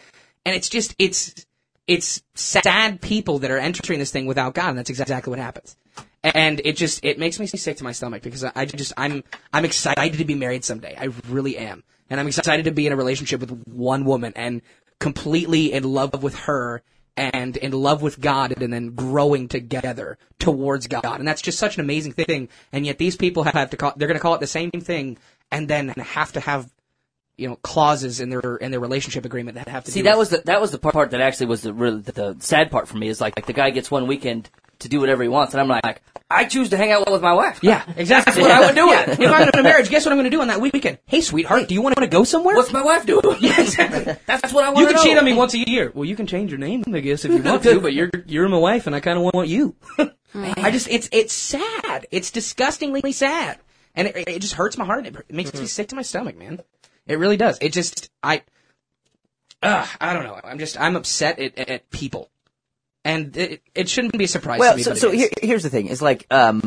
it's sad people that are entering this thing without God, and that's exactly what happens. And it makes me sick to my stomach because I'm excited to be married someday. I really am. And I'm excited to be in a relationship with one woman and completely in love with her and in love with God and then growing together towards God. And that's just such an amazing thing. And yet these people they're going to call it the same thing and then have to have clauses in their relationship agreement that have to see. That was the part that actually was the sad part for me, is like the guy gets one weekend to do whatever he wants, and I'm like, I choose to hang out with my wife. Yeah, exactly. That's what I would do. If I'm in a marriage, guess what I'm going to do on that weekend? Hey, sweetheart, do you want to go somewhere? What's my wife doing? Yeah, exactly. That's what I want to know. You can cheat on me once a year. Well, you can change your name, I guess, if you want to, but you're my wife, and I kind of want you. It's sad. It's disgustingly sad, and it just hurts my heart. It makes me sick to my stomach, man. It really does. It just I don't know. I'm upset at people. And it shouldn't be a surprise to me. So here's the thing: is like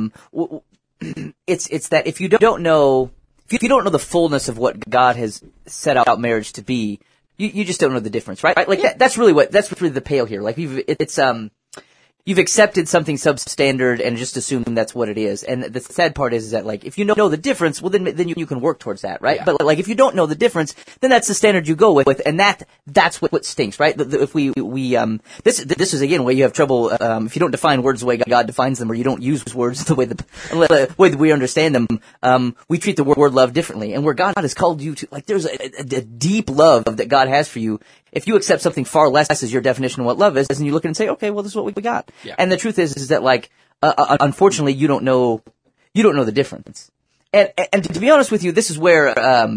it's that if you don't know the fullness of what God has set out marriage to be, you just don't know the difference, right? Like that's really the pale here. Like you've accepted something substandard and just assumed that's what it is. And the sad part is that, like, if you know the difference, well, then you can work towards that, right? Yeah. But, like, if you don't know the difference, then that's the standard you go with, and that's what stinks, right? If this is again where you have trouble, if you don't define words the way God defines them, or you don't use words the way that we understand them, we treat the word love differently. And where God has called you to, like, there's a deep love that God has for you. If you accept something far less as your definition of what love is, and you look at it and say, okay, well, this is what we got. Yeah. And the truth is that, like, unfortunately, you don't know the difference. And to be honest with you, this is where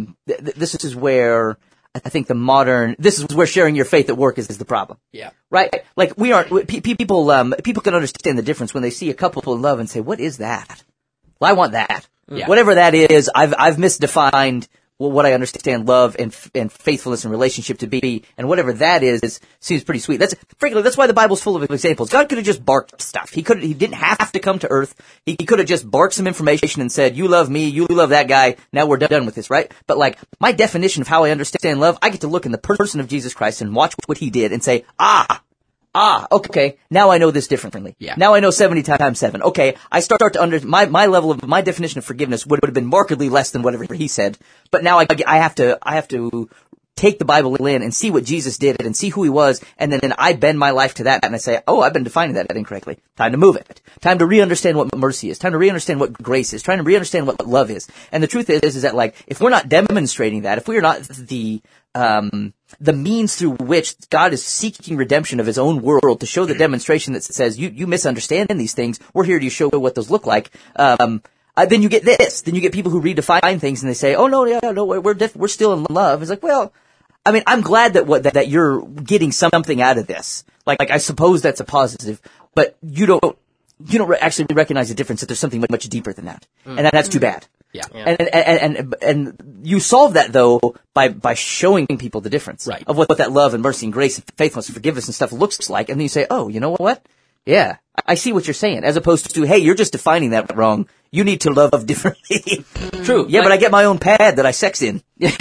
I think this is where sharing your faith at work is the problem. Yeah. Right? Like, people can understand the difference when they see a couple in love and say, what is that? Well, I want that. Yeah. Whatever that is, I've misdefined what I understand love and faithfulness and relationship to be, and whatever that is seems pretty sweet. Frankly, that's why the Bible's full of examples. God could have just barked stuff. He didn't have to come to earth. He could have just barked some information and said, you love me, you love that guy, now we're done with this, right? But, like, my definition of how I understand love, I get to look in the person of Jesus Christ and watch what he did and say, okay, now I know this differently. Yeah. Now I know 70 times 7. Okay, I start to my level of, my definition of forgiveness would have been markedly less than whatever he said. But now I have to take the Bible in and see what Jesus did and see who he was, and then I bend my life to that and I say, oh, I've been defining that incorrectly. Time to move it. Time to re-understand what mercy is. Time to re-understand what grace is. Trying to re-understand what love is. And the truth is that, like, if we're not demonstrating that, if we are not the means through which God is seeking redemption of his own world to show the demonstration that says you misunderstand these things, we're here to show what those look like. Then you get this. Then you get people who redefine things and they say, "Oh no, we're still in love." It's like, well, I mean, I'm glad that you're getting something out of this. Like I suppose that's a positive, but you don't actually recognize the difference. That there's something much deeper than that, and that's too bad. Yeah. And you solve that though by showing people the difference of what that love and mercy and grace and faithfulness and forgiveness and stuff looks like, and then you say, oh, you know what? Yeah, I see what you're saying, as opposed to, hey, you're just defining that wrong. You need to love differently. True. Yeah, but I get my own pad that I sex in.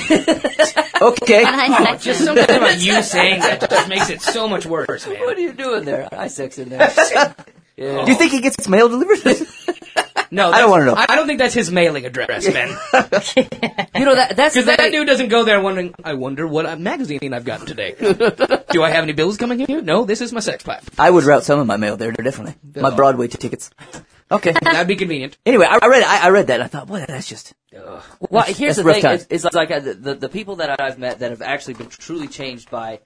Okay. Oh, just something about you saying that just makes it so much worse, man. What are you doing there? I sex in there. Yeah. Do you think he gets its mail delivered? No, I don't want to know. I don't think that's his mailing address, Ben. You know, that's Because that dude doesn't go there wondering, I wonder what magazine I've gotten today. Do I have any bills coming in here? No, this is my sex pipe. I would route some of my mail there, definitely. My Broadway tickets. Okay. That'd be convenient. Anyway, I read that and I thought, boy, that's just... Well, here's That's the rough thing. times. It's like the people that I've met that have actually been truly changed by,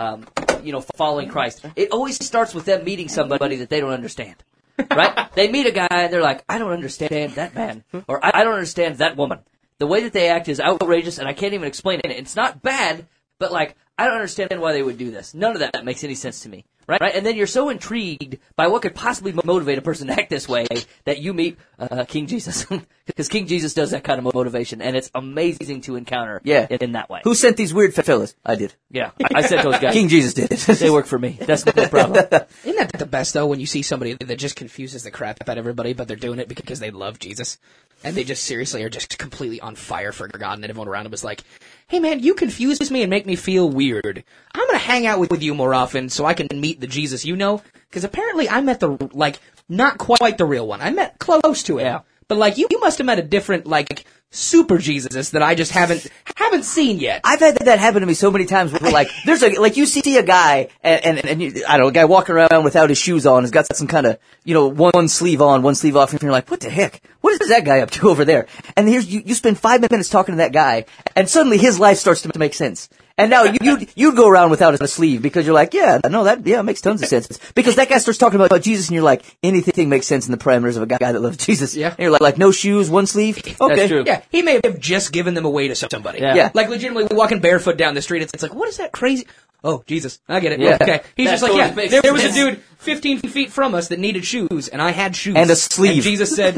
following Christ. It always starts with them meeting somebody that they don't understand. Right? They meet a guy and they're like, I don't understand that man. Or I don't understand that woman. The way that they act is outrageous and I can't even explain it. It's not bad, but like, I don't understand why they would do this. None of that makes any sense to me. Right? And then you're so intrigued by what could possibly motivate a person to act this way that you meet King Jesus. Because King Jesus does that kind of motivation, and it's amazing to encounter in that way. Who sent these weird fellas? I did. Yeah, I sent those guys. King Jesus did. They work for me. That's no problem. Isn't that the best, though, when you see somebody that just confuses the crap out of everybody, but they're doing it because they love Jesus? And they just seriously are just completely on fire for God, and everyone around them is like, hey man, you confuse me and make me feel weird. I'm gonna hang out with you more often so I can meet the Jesus you know. Because apparently I met not quite the real one. I met close to it. Yeah. But you must have met a different, super Jesus that I just haven't seen yet. I've had that happen to me so many times where you see a guy and you, I don't know, a guy walking around without his shoes on, has got some kind of, one sleeve on, one sleeve off, and you're like, what the heck? What is that guy up to over there? And here's, you spend 5 minutes talking to that guy, and suddenly his life starts to make sense. And now you'd go around without a sleeve because you're like, it makes tons of sense. Because that guy starts talking about Jesus and you're like, anything makes sense in the parameters of a guy that loves Jesus. Yeah. And you're like, no shoes, one sleeve? Okay. That's true. Yeah, he may have just given them away to somebody. Yeah. Like legitimately walking barefoot down the street, it's like, what is that crazy? Oh, Jesus. I get it. Yeah. Okay. He's That just like, totally makes there was a sense. dude 15 feet from us that needed shoes, and I had shoes. And a sleeve. And Jesus said,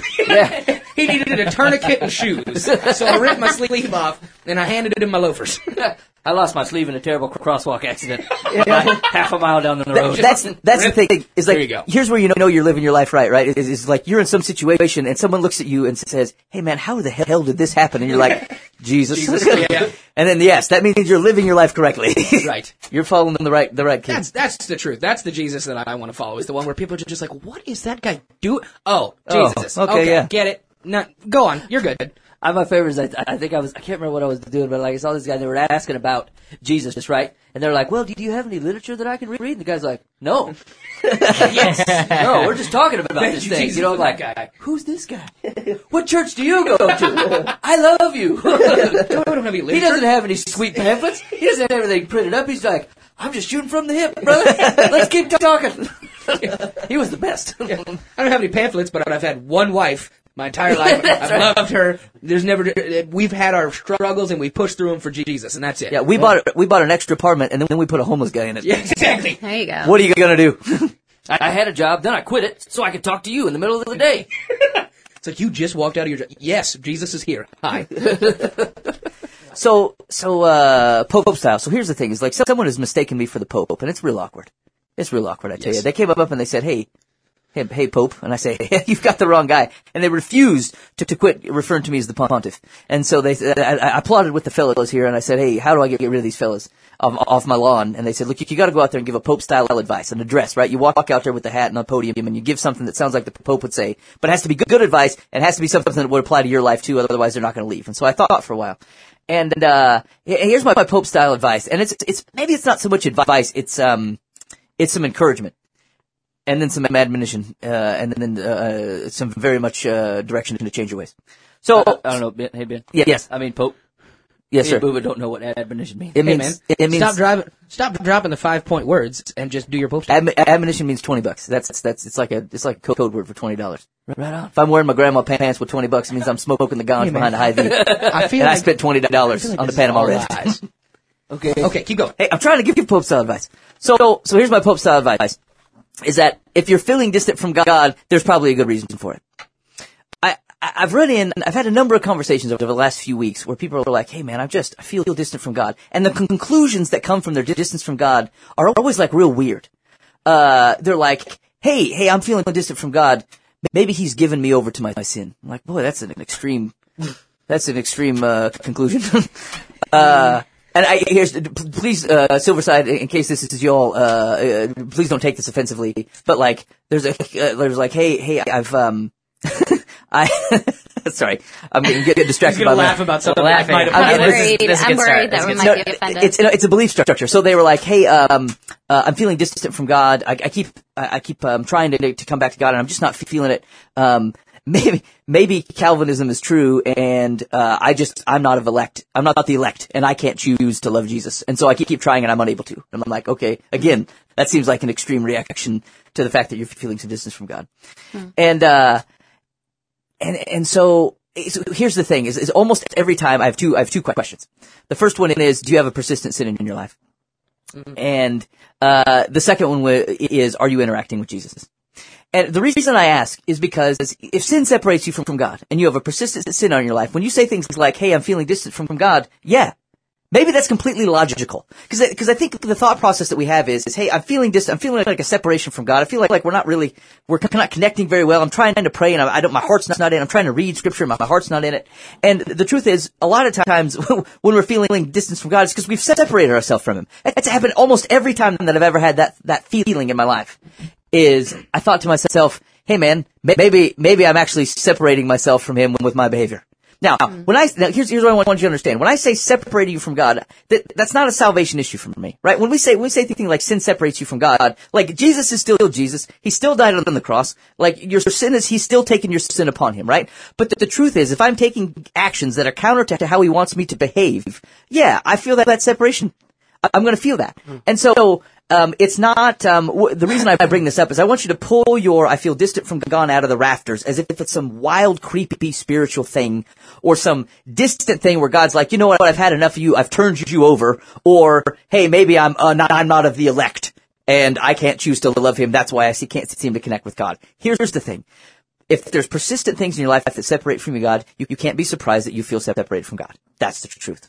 he needed a tourniquet and shoes. So I ripped my sleeve off, and I handed him my loafers. I lost my sleeve in a terrible crosswalk accident. Half a mile down the road. That's the thing. Is There you go. here's where you know you're living your life right? Is like you're in some situation and someone looks at you and says, "Hey man, how the hell did this happen?" And you're like, "Jesus." Yeah. And then yes, that means you're living your life correctly. Right. You're following the right kid. That's the truth. That's the Jesus that I want to follow. Is the one where people are just like, what is that guy doing? Oh, Jesus. okay, yeah. Get it. No, go on. You're good. My favorite is I can't remember what I was doing, but I saw this guy, they were asking about Jesus, right? And they're like, well, do you have any literature that I can read? And the guy's like, no. Yes. No, we're just talking about Thank this you, thing. Jesus, I'm for like, that guy. who's this guy? What church do you go to? I love you. I don't have any He literature. doesn't have any sweet pamphlets. He doesn't have everything printed up. He's like, I'm just shooting from the hip, brother. Let's keep talking. He was the best. I don't have any pamphlets, but I've had one wife my entire life. I've loved her. We've had our struggles and we pushed through them for Jesus, and that's it. Yeah, we bought an extra apartment and then we put a homeless guy in it. Yeah, exactly. There you go. What are you gonna do? I had a job, then I quit it so I could talk to you in the middle of the day. It's like you just walked out of your job. Yes, Jesus is here. Hi. So Pope style. So here's the thing: is like someone has mistaken me for the Pope, and it's real awkward. It's real awkward, I tell you. They came up and they said, "Hey, Pope," and I say, hey, "You've got the wrong guy," and they refused to quit referring to me as the Pontiff. And so I plotted with the fellas here, and I said, "Hey, how do I get rid of these fellas off my lawn?" And they said, "Look, you got to go out there and give a Pope style advice, an address, right? You walk out there with the hat and the podium, and you give something that sounds like the Pope would say, but it has to be good advice, and it has to be something that would apply to your life too. Otherwise, they're not going to leave." And so I thought for a while. And here's my Pope style advice, and it's maybe it's not so much advice, it's some encouragement, and then some admonition, and then some very much direction to change your ways. So I don't know, Ben. Hey, Ben. Yes, I mean, Pope. yes, Me sir. and Booba don't know what admonition means. It Hey, means man. it means Stop dropping the 5-point words and just do your post. admonition means $20. That's it's like a code word for $20. Right on. If I'm wearing my grandma pants with $20, it means I'm smoking the ganja behind a high V. I feel And I like spent $20 on the Panama Red. lies. Okay. Okay, keep going. Hey, I'm trying to give you Pope style advice. So here's my Pope style advice: is that if you're feeling distant from God, there's probably a good reason for it. I've had a number of conversations over the last few weeks where people are like, "Hey man, I feel distant from God," and the conclusions that come from their distance from God are always like real weird. They're like, hey, I'm feeling distant from God. Maybe He's given me over to my sin. I'm like, boy, that's an extreme conclusion. And please, Silverside, in case this is y'all, please don't take this offensively, but like, there's like, hey, I've, sorry, I'm getting distracted. He's gonna laugh about something. I'm worried that we might be offended. It's a belief structure. So they were like, hey, I'm feeling distant from God. I keep trying to come back to God, and I'm just not feeling it. Maybe Calvinism is true, and I'm not the elect, and I can't choose to love Jesus, and so I keep trying, and I'm unable to. And I'm like, okay, again, that seems like an extreme reaction to the fact that you're feeling some distance from God, and so here's the thing: is almost every time I have two questions. The first one is, do you have a persistent sin in your life? And the second one is, are you interacting with Jesus? And the reason I ask is because if sin separates you from God and you have a persistent sin in your life, when you say things like, hey, I'm feeling distant from God, yeah, maybe that's completely logical. Because I think the thought process that we have is, hey, I'm feeling distant, I'm feeling like a separation from God. I feel like we're not connecting very well. I'm trying to pray and my heart's not in it. I'm trying to read scripture and my heart's not in it. And the truth is, a lot of times when we're feeling distance from God, it's because we've separated ourselves from Him. It's happened almost every time that I've ever had that feeling in my life. I thought to myself, hey man, maybe I'm actually separating myself from Him with my behavior. Now, here's what I want you to understand. When I say separating you from God, that's not a salvation issue for me, right? When we say things like sin separates you from God, like Jesus is still Jesus. He still died on the cross. Like your sin He's still taking your sin upon Him, right? But the truth is, if I'm taking actions that are counter to how He wants me to behave, yeah, I feel that separation. I'm going to feel that. And so, it's not, the reason I bring this up is I want you to pull your I feel distant from God out of the rafters as if it's some wild, creepy spiritual thing or some distant thing where God's like, you know what, I've had enough of you, I've turned you over, or, hey, maybe I'm not of the elect and I can't choose to love Him, that's why I can't seem to connect with God. Here's the thing. If there's persistent things in your life that separate from you God, you can't be surprised that you feel separated from God. That's the truth.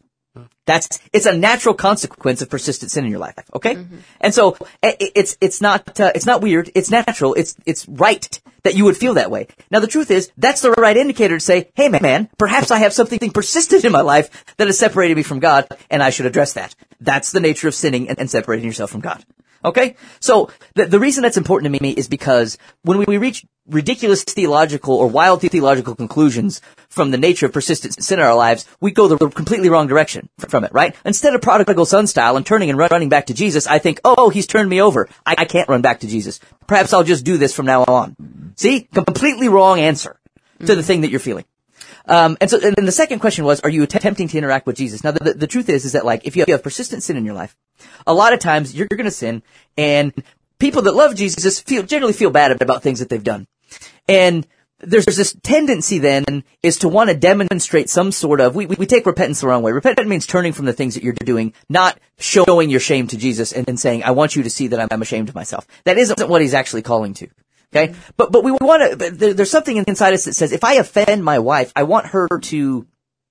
It's a natural consequence of persistent sin in your life, okay? Mm-hmm. And so it's not weird. It's natural. It's right that you would feel that way. Now the truth is, that's the right indicator to say, hey man, perhaps I have something persistent in my life that has separated me from God, and I should address that. That's the nature of sinning and separating yourself from God. Okay? So the reason that's important to me is because when we reach ridiculous theological or wild theological conclusions from the nature of persistent sin in our lives, we go the completely wrong direction from it, right? Instead of prodigal son style and turning and running back to Jesus, I think, oh, He's turned me over. I can't run back to Jesus. Perhaps I'll just do this from now on. See? Completely wrong answer to the thing that you're feeling. And then the second question was, are you attempting to interact with Jesus? Now, the truth is that, like, if you have persistent sin in your life, a lot of times you're going to sin, and people that love Jesus generally feel bad about things that they've done. And there's this tendency then is to want to demonstrate some sort of, we take repentance the wrong way. Repentance means turning from the things that you're doing, not showing your shame to Jesus and saying, I want you to see that I'm ashamed of myself. That isn't what He's actually calling to. Okay? But we want to, there's something inside us that says, if I offend my wife, I want her to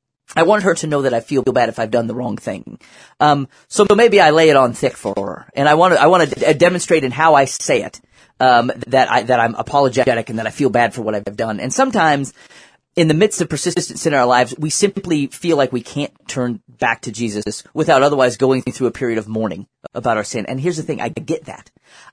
know that I feel bad if I've done the wrong thing. So maybe I lay it on thick for her. And I want to demonstrate in how I say it, that I'm apologetic and that I feel bad for what I've done. And sometimes, in the midst of persistent sin in our lives, we simply feel like we can't turn back to Jesus without otherwise going through a period of mourning about our sin. And here's the thing, I get that.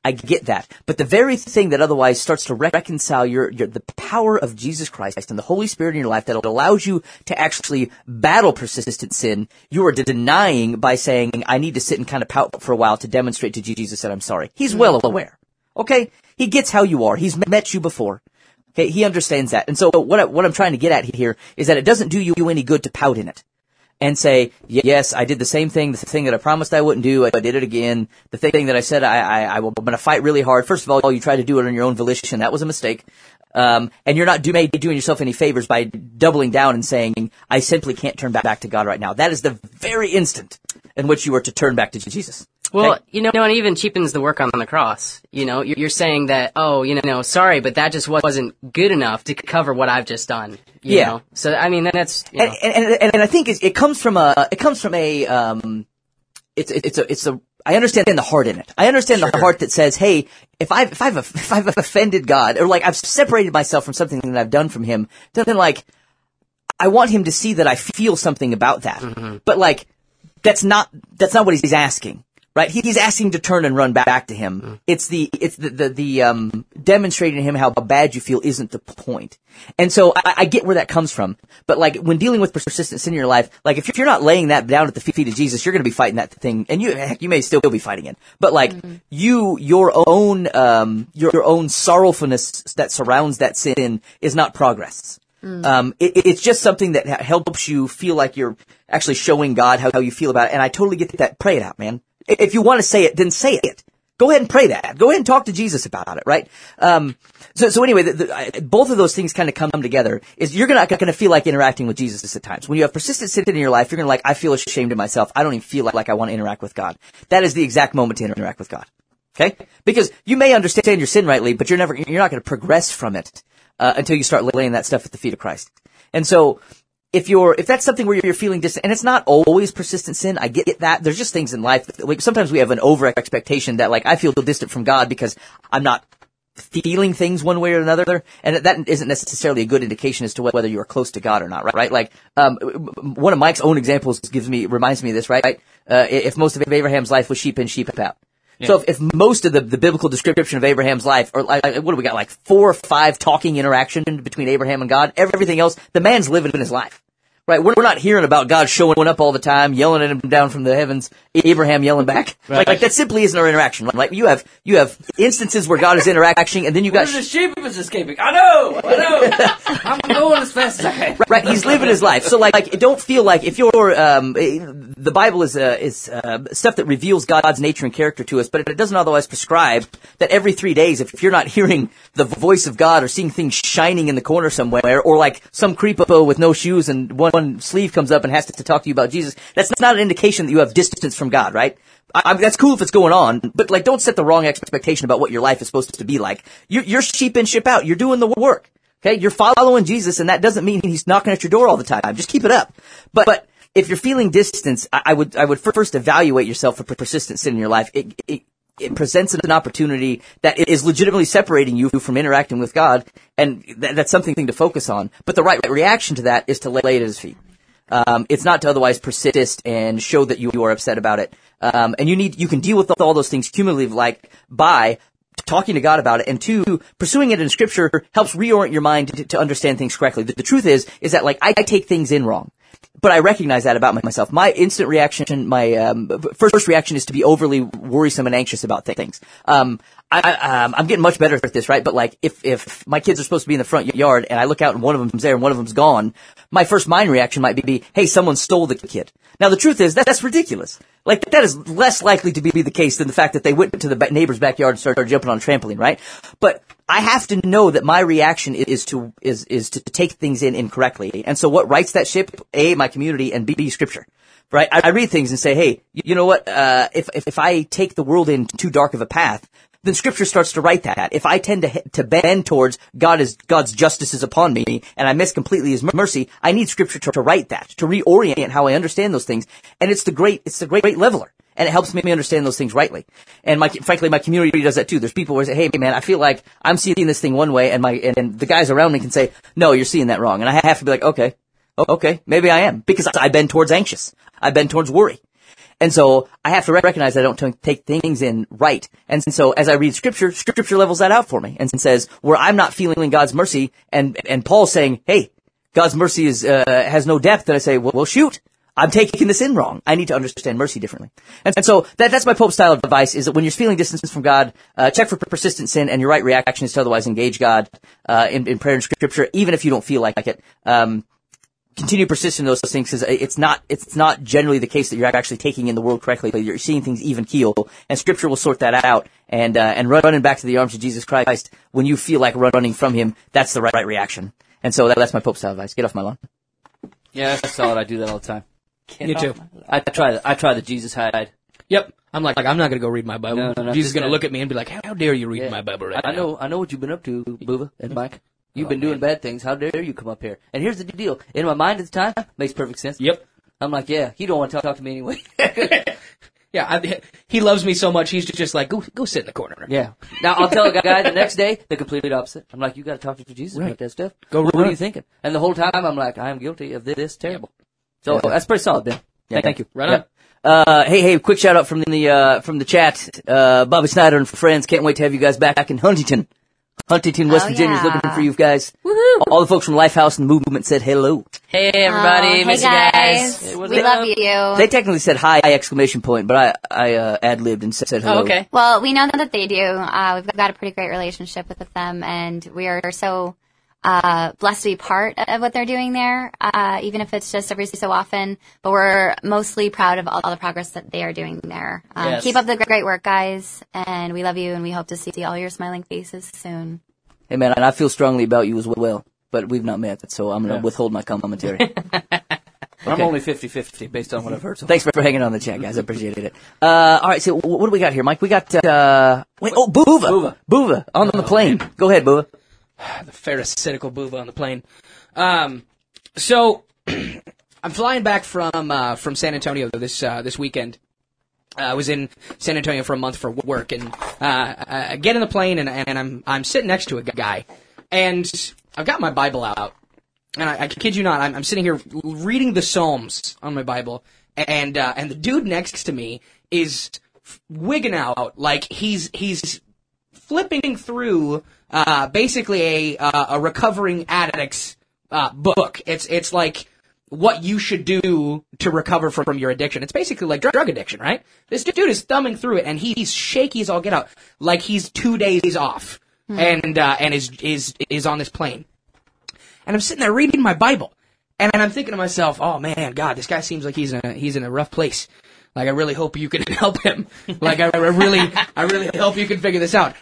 But the very thing that otherwise starts to reconcile the power of Jesus Christ and the Holy Spirit in your life that allows you to actually battle persistent sin, you are denying by saying, I need to sit and kind of pout for a while to demonstrate to Jesus that I'm sorry. He's well aware. Okay? He gets how you are. He's met you before. Okay, He understands that. And so what I'm trying to get at here is that it doesn't do you any good to pout in it and say, yes, I did the same thing, the thing that I promised I wouldn't do, I did it again. The thing that I said I'm going to fight really hard. First of all, you tried to do it on your own volition. That was a mistake. And you're not doing yourself any favors by doubling down and saying, I simply can't turn back to God right now. That is the very instant in which you are to turn back to Jesus. Well, it even cheapens the work on the cross. You're saying that, sorry, but that just wasn't good enough to cover what I've just done. You know? So, I mean, that's, and I think it comes from a I understand the heart in it. I understand the heart that says, hey, if I've offended God, or like I've separated myself from something that I've done from him, then like, I want him to see that I feel something about that. Mm-hmm. But like, that's not what he's asking. Right? He's asking to turn and run back to him. Mm. It's the demonstrating to him how bad you feel isn't the point. And so I get where that comes from. But like, when dealing with persistent sin in your life, like if you're not laying that down at the feet of Jesus, you're going to be fighting that thing. And you may still be fighting it. But like, your own sorrowfulness that surrounds that sin is not progress. It's just something that helps you feel like you're actually showing God how you feel about it. And I totally get that. Pray it out, man. If you want to say it, then say it. Go ahead and pray that. Go ahead and talk to Jesus about it, right? So anyway, both of those things kind of come together. Is you're not going to feel like interacting with Jesus at times. When you have persistent sin in your life, you're going to like, I feel ashamed of myself. I don't even feel like I want to interact with God. That is the exact moment to interact with God. Okay? Because you may understand your sin rightly, but you're not going to progress from it, until you start laying that stuff at the feet of Christ. And so, if that's something where you're feeling distant, and it's not always persistent sin, I get that. There's just things in life, like sometimes we have an over expectation that like I feel distant from God because I'm not feeling things one way or another, and that isn't necessarily a good indication as to whether you are close to God or not, right? Like, one of Mike's own examples reminds me of this, right? If most of Abraham's life was sheep in, sheep out. Yeah. So if most of the biblical description of Abraham's life, or like, what do we got, like 4 or 5 talking interaction between Abraham and God, everything else, the man's living his life. Right? We're not hearing about God showing up all the time, yelling at him down from the heavens, Abraham yelling back. Right. Like that simply isn't our interaction. Like you have instances where God is interacting, and then you got the sheep is escaping. I know. I'm going as fast as I can. Right? He's living his life. So like, don't feel like if you're the Bible is stuff that reveals God's nature and character to us, but it doesn't otherwise prescribe that every 3 days, if you're not hearing the voice of God or seeing things shining in the corner somewhere, or like some creepo with no shoes and one sleeve comes up and has to talk to you about Jesus, that's not an indication that you have distance from God, right? That's cool if it's going on, but like, don't set the wrong expectation about what your life is supposed to be like. You're sheep in, sheep out. You're doing the work. Okay? You're following Jesus, and that doesn't mean he's knocking at your door all the time. Just keep it up. But if you're feeling distance, I would first evaluate yourself for persistent sin in your life. It presents an opportunity that is legitimately separating you from interacting with God, and that's something to focus on. But the right reaction to that is to lay it at his feet. It's not to otherwise persist and show that you are upset about it. And you can deal with all those things cumulatively, like by talking to God about it, and 2, pursuing it in Scripture helps reorient your mind to understand things correctly. The truth is that like I take things in wrong. But I recognize that about myself. My instant reaction, my first reaction is to be overly worrisome and anxious about things. I'm getting much better at this, right? But like, if my kids are supposed to be in the front yard and I look out and one of them's there and one of them's gone, my first mind reaction might be, hey, someone stole the kid. Now the truth is that's ridiculous. Like, that is less likely to be the case than the fact that they went to the neighbor's backyard and started jumping on a trampoline, right? But I have to know that my reaction is to take things in incorrectly. And so what rights that ship? A, my community, and B, Scripture. Right? I read things and say, hey, you know what? If I take the world in too dark of a path, then Scripture starts to write that. If I tend to bend towards God's justice is upon me, and I miss completely His mercy, I need Scripture to write that, to reorient how I understand those things. And it's the great leveler. And it helps me understand those things rightly. And frankly, my community does that too. There's people who say, hey man, I feel like I'm seeing this thing one way, and the guys around me can say, no, you're seeing that wrong. And I have to be like, okay, maybe I am. Because I bend towards anxious. I bend towards worry. And so I have to recognize that I don't take things in right. And so as I read Scripture levels that out for me and says, where I'm not feeling God's mercy, and Paul's saying, hey, God's mercy has no depth, and I say, well shoot, I'm taking this in wrong. I need to understand mercy differently. And so that's my Pope style of advice, is that when you're feeling distance from God, check for persistent sin, and your right reaction is to otherwise engage God in prayer and Scripture, even if you don't feel like it. Continue persisting in those things, because it's not generally the case that you're actually taking in the world correctly. You're seeing things even keel, and Scripture will sort that out. And running back to the arms of Jesus Christ when you feel like running from Him, that's the right reaction. And so that's my Pope style advice. Get off my lawn. Yeah, that's solid. I do that all the time. You too. I try the Jesus hide. Yep. I'm like, I'm not going to go read my Bible. No, Jesus is going to look at me and be like, how dare you read my Bible right now? I know what you've been up to, Buva and Mike. You've been doing bad things. How dare you come up here? And here's the deal. In my mind at the time, makes perfect sense. Yep. I'm like, yeah, he don't want to talk to me anyway. he loves me so much, he's just like, go sit in the corner. Yeah. Now, I'll tell a guy the next day, the complete opposite. I'm like, you got to talk to Jesus about that stuff. What are you thinking? And the whole time, I'm like, I am guilty of this. Terrible. So that's pretty solid, Ben. Yeah, thank you. Right on. Hey, quick shout out from the chat. Bobby Snyder and friends, can't wait to have you guys back in Huntington, West Virginia is looking for you guys. Woohoo! All the folks from Lifehouse and Movement said hello. Hey, everybody. Hey Miss you guys. we love you. They technically said hi, exclamation point, but I ad-libbed and said hello. Oh, okay. Well, we know that they do. We've got a pretty great relationship with them, and we are so blessed to be part of what they're doing there, even if it's just every so often. But we're mostly proud of all the progress that they are doing there. Yes. Keep up the great work, guys, and we love you, and we hope to see all your smiling faces soon. Hey, man, and I feel strongly about you as well, but we've not met, so I'm going to withhold my commentary. I'm only 50-50 based on what I've heard. So Thanks for hanging on the chat, guys. I appreciate it. All right, so what do we got here, Mike? We got, Buva. Buva on the plane. Go ahead, Buva. The pharisaical Buva on the plane. So I'm flying back from San Antonio this weekend. I was in San Antonio for a month for work, and I get in the plane, and I'm sitting next to a guy, and I've got my Bible out, and I kid you not, I'm sitting here reading the Psalms on my Bible, and the dude next to me is wigging out like he's flipping through basically a recovering addict's book. It's like what you should do to recover from your addiction. It's basically like drug addiction, right? This dude is thumbing through it, and he's shaky as all get out, like he's 2 days off, and is on this plane. And I'm sitting there reading my Bible, and I'm thinking to myself, oh man, God, this guy seems like he's in a rough place. Like, I really hope you can help him. Like, I really hope you can figure this out.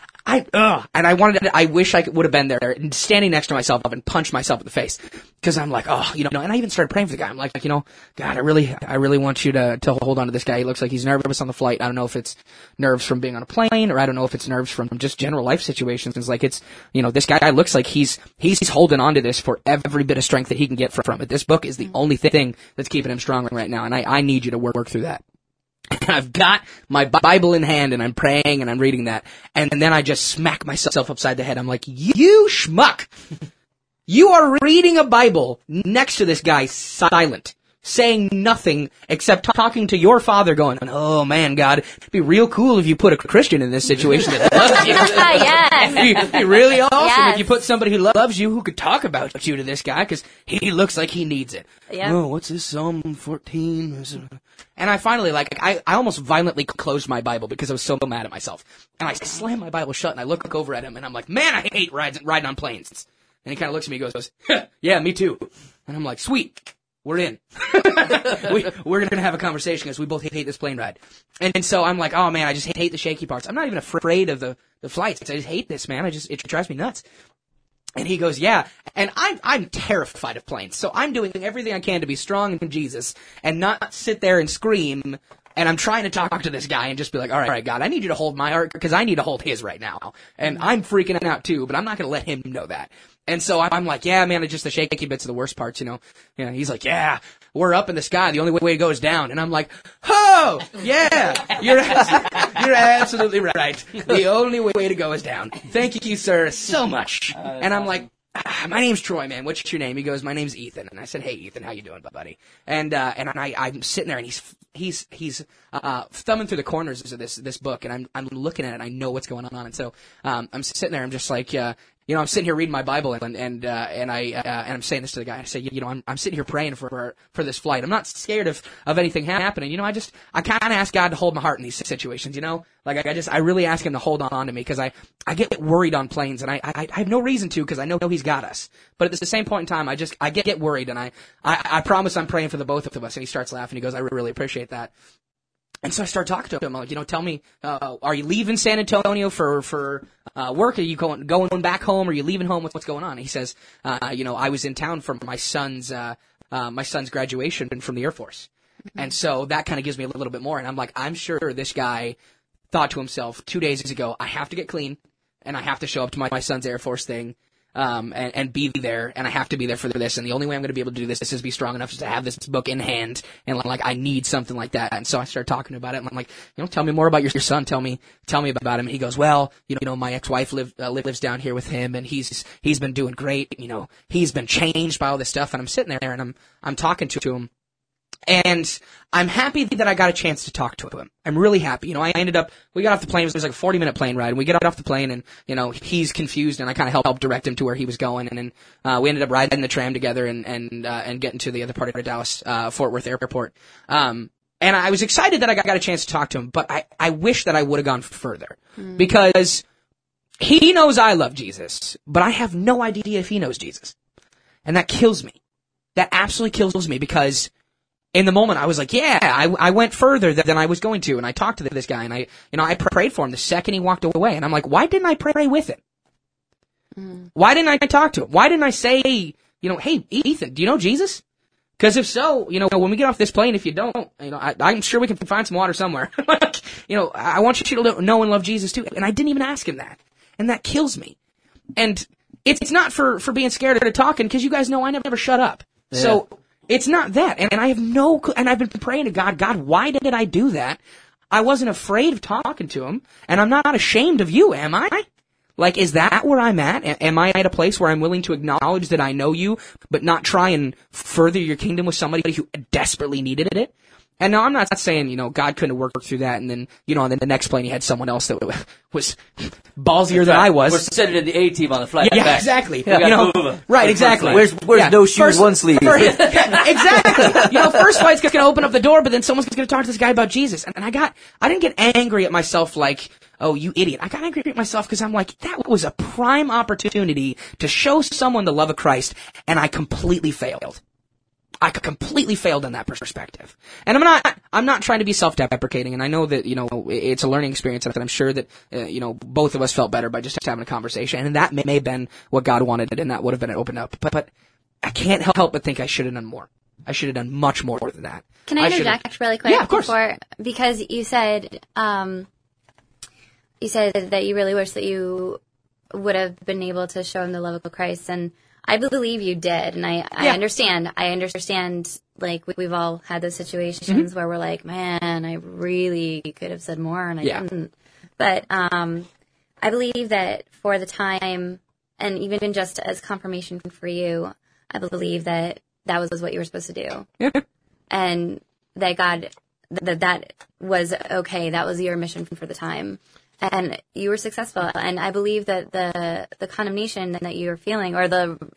I wish I would have been there and standing next to myself and punched myself in the face. Cause I'm like, and I even started praying for the guy. I'm like, God, I really want you to hold on to this guy. He looks like he's nervous on the flight. I don't know if it's nerves from being on a plane, or I don't know if it's nerves from just general life situations. It's like, this guy looks like he's holding on to this for every bit of strength that he can get from it. This book is the only thing that's keeping him strong right now. And I need you to work through that. And I've got my Bible in hand, and I'm praying, and I'm reading that, and then I just smack myself upside the head. I'm like, you schmuck! You are reading a Bible next to this guy, silent, saying nothing except talking to your Father, going, oh man, God, it'd be real cool if you put a Christian in this situation that loves you. Yes. It'd be really awesome Yes. if you put somebody who loves you, who could talk about you to this guy, because he looks like he needs it. Yeah. Oh, what's this, Psalm 14? And I finally, I almost violently closed my Bible because I was so mad at myself. And I slammed my Bible shut, and I look over at him, and I'm like, man, I hate riding on planes. And he kind of looks at me and goes, yeah, me too. And I'm like, sweet, we're in. We're going to have a conversation because we both hate this plane ride. And so I'm like, oh man, I just hate the shaky parts. I'm not even afraid of the flights. I just hate this, man. It drives me nuts. And he goes, yeah, and I'm terrified of planes, so I'm doing everything I can to be strong in Jesus and not sit there and scream, and I'm trying to talk to this guy and just be like, all right, God, I need you to hold my heart, because I need to hold his right now, and I'm freaking out too, but I'm not going to let him know that. And so I'm like, yeah, man, it's just the shaky bits are the worst parts, Yeah, he's like, yeah, we're up in the sky, the only way to go is down. And I'm like, oh, yeah, you're absolutely right. The only way to go is down. Thank you, sir, so much. And I'm like, my name's Troy, man. What's your name? He goes, my name's Ethan. And I said, hey, Ethan, how you doing, buddy? And I'm sitting there, and he's thumbing through the corners of this book, and I'm looking at it, and I know what's going on. And so, I'm sitting there, I'm just like, I'm sitting here reading my Bible, and I'm saying this to the guy. I say, I'm sitting here praying for this flight. I'm not scared of anything happening. I kind of ask God to hold my heart in these situations. Like I really ask Him to hold on to me, because I get worried on planes, and I have no reason to, because I know He's got us. But at the same point in time, I get worried, and I promise I'm praying for the both of us. And he starts laughing. He goes, I really appreciate that. And so I start talking to him. I'm like, tell me, are you leaving San Antonio for work? Are you going back home? Are you leaving home? What's going on? And he says, I was in town for my son's graduation from the Air Force. Mm-hmm. And so that kind of gives me a little bit more. And I'm like, I'm sure this guy thought to himself 2 days ago, I have to get clean, and I have to show up to my son's Air Force thing. and be there, and I have to be there for this, and the only way I'm going to be able to do this is be strong enough to have this book in hand, and like I need something like that. And so I started talking about it, and I'm like, tell me more about your son. Tell me about him. And he goes, well, my ex-wife lives down here with him, and he's been doing great. He's been changed by all this stuff. And I'm sitting there, and I'm talking to him. And I'm happy that I got a chance to talk to him. I'm really happy. We got off the plane. It was like a 40-minute plane ride. And we get off the plane and, he's confused and I kind of helped direct him to where he was going. And then, we ended up riding the tram together and getting to the other part of Dallas, Fort Worth Airport. And I was excited that I got a chance to talk to him, but I wish that I would have gone further because he knows I love Jesus, but I have no idea if he knows Jesus. And that kills me. That absolutely kills me because in the moment, I was like, yeah, I went further than I was going to, and I talked to this guy, and I prayed for him the second he walked away, and I'm like, why didn't I pray with him? Why didn't I talk to him? Why didn't I say, hey, Ethan, do you know Jesus? Because if so, when we get off this plane, if you don't, I'm sure we can find some water somewhere. I want you to know and love Jesus too, and I didn't even ask him that, and that kills me. And it's not for being scared of talking, because you guys know I never shut up. Yeah. So it's not that. And I have and I've been praying to God, why did I do that? I wasn't afraid of talking to him, and I'm not ashamed of you, am I? Like, is that where I'm at? Am I at a place where I'm willing to acknowledge that I know you, but not try and further your kingdom with somebody who desperately needed it? And now I'm not saying, God couldn't have worked through that, and then, on the next plane he had someone else that was ballsier than I was. We're sending the A-team on the flight back. Exactly. Right, exactly. Where's no shoes, one sleeve? Exactly. First flight's going to open up the door, but then someone's going to talk to this guy about Jesus. And I didn't get angry at myself like, oh, you idiot. I got angry at myself because I'm like, that was a prime opportunity to show someone the love of Christ, and I completely failed. I completely failed in that perspective. And I'm not trying to be self-deprecating, and I know that, it's a learning experience, and I'm sure that, both of us felt better by just having a conversation, and that may have been what God wanted, and that would have been opened up. But I can't help but think I should have done more. I should have done much more than that. Can I interject really quick? Yeah, of course. Because you said that you really wish that you would have been able to show him the love of Christ, and I believe you did, and I understand. I understand, like, we've all had those situations where we're like, man, I really could have said more, and I didn't. But I believe that for the time, and even just as confirmation for you, I believe that was what you were supposed to do. Yeah. And that God, that was okay. That was your mission for the time. And you were successful. And I believe that the condemnation that you were feeling, or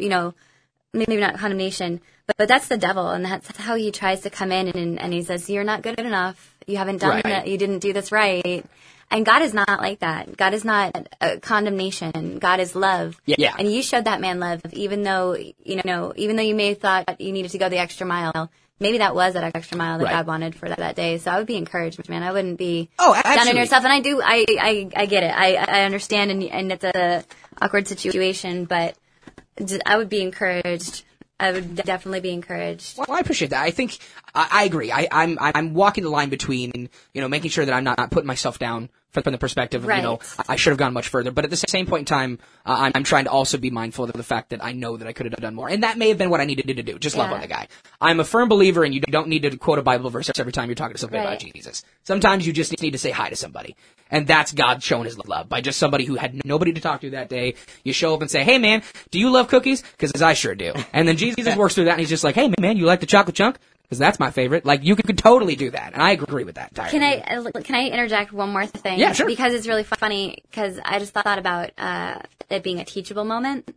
maybe not condemnation, but that's the devil. And that's how he tries to come in and he says, you're not good enough. You haven't done that. You didn't do this right. And God is not like that. God is not condemnation. God is love. Yeah. And you showed that man love, even though you may have thought you needed to go the extra mile. Maybe that was that extra mile that God wanted for that day. So I would be encouraged, man. I wouldn't be down on yourself. And I get it. I understand, and it's a awkward situation, but I would be encouraged. I would definitely be encouraged. Well, I appreciate that. I think I agree. I'm walking the line between, making sure that I'm not putting myself down from the perspective of, I should have gone much further. But at the same point in time, I'm trying to also be mindful of the fact that I know that I could have done more. And that may have been what I needed to do. Just love on the guy. I'm a firm believer, and you don't need to quote a Bible verse every time you're talking to somebody about Jesus. Sometimes you just need to say hi to somebody. And that's God showing his love by just somebody who had nobody to talk to that day. You show up and say, hey man, do you love cookies? Because I sure do. And then Jesus works through that, and he's just like, hey man, you like the chocolate chunk? Because that's my favorite. Like, you could totally do that, and I agree with that entirely. Can I interject one more thing? Yeah, sure. Because it's really funny, because I just thought about it being a teachable moment.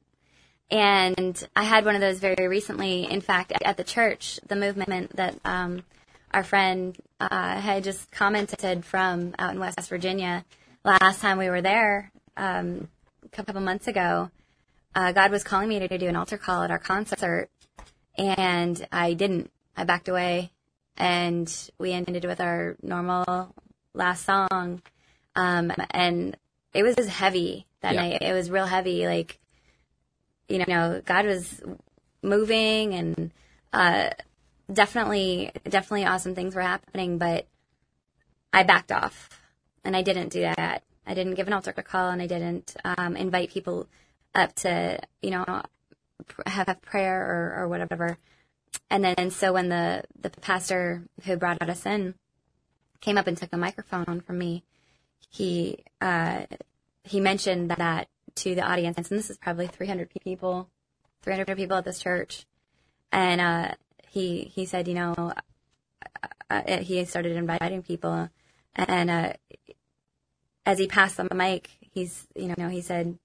And I had one of those very recently, in fact, at the church, the movement that our friend had just commented from out in West Virginia. Last time we were there, a couple months ago, God was calling me to do an altar call at our concert, and I didn't. I backed away, and we ended with our normal last song. And it was heavy that night. It was real heavy. Like, God was moving, and definitely awesome things were happening, but I backed off, and I didn't do that. I didn't give an altar call, and I didn't invite people up to, have prayer or whatever. And so when the pastor who brought us in came up and took the microphone from me, he mentioned that to the audience, and this is probably 300 people at this church. And he said, he started inviting people, and as he passed the mic, he said,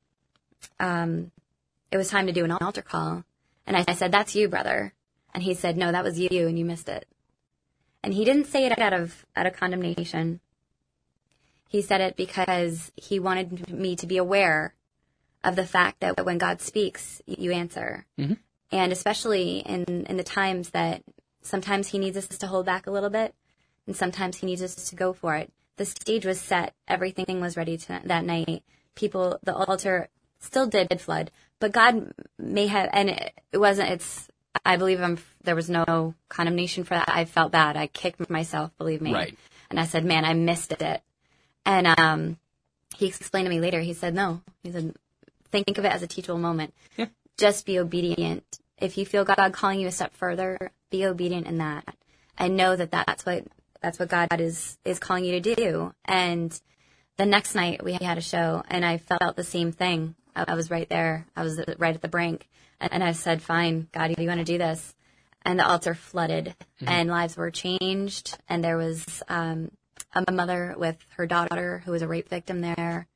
it was time to do an altar call. And I said, "That's you, brother." And he said, "No, that was you, and you missed it." And he didn't say it out of condemnation. He said it because he wanted me to be aware of the fact that when God speaks, you answer. Mm-hmm. And especially in the times that sometimes he needs us to hold back a little bit, and sometimes he needs us to go for it. The stage was set. Everything was ready that night. The altar still did flood, but God may have, and it wasn't, I believe there was no condemnation for that. I felt bad. I kicked myself, believe me. Right. And I said, "Man, I missed it." And he explained to me later, he said, "No." He said, "Think of it as a teachable moment. Yeah. Just be obedient. If you feel God calling you a step further, be obedient in that. And know that that's what God is calling you to do." And the next night we had a show, and I felt the same thing. I was right there. I was right at the brink. And I said, "Fine, God, you want to do this?" And the altar flooded, and lives were changed. And there was a mother with her daughter who was a rape victim there,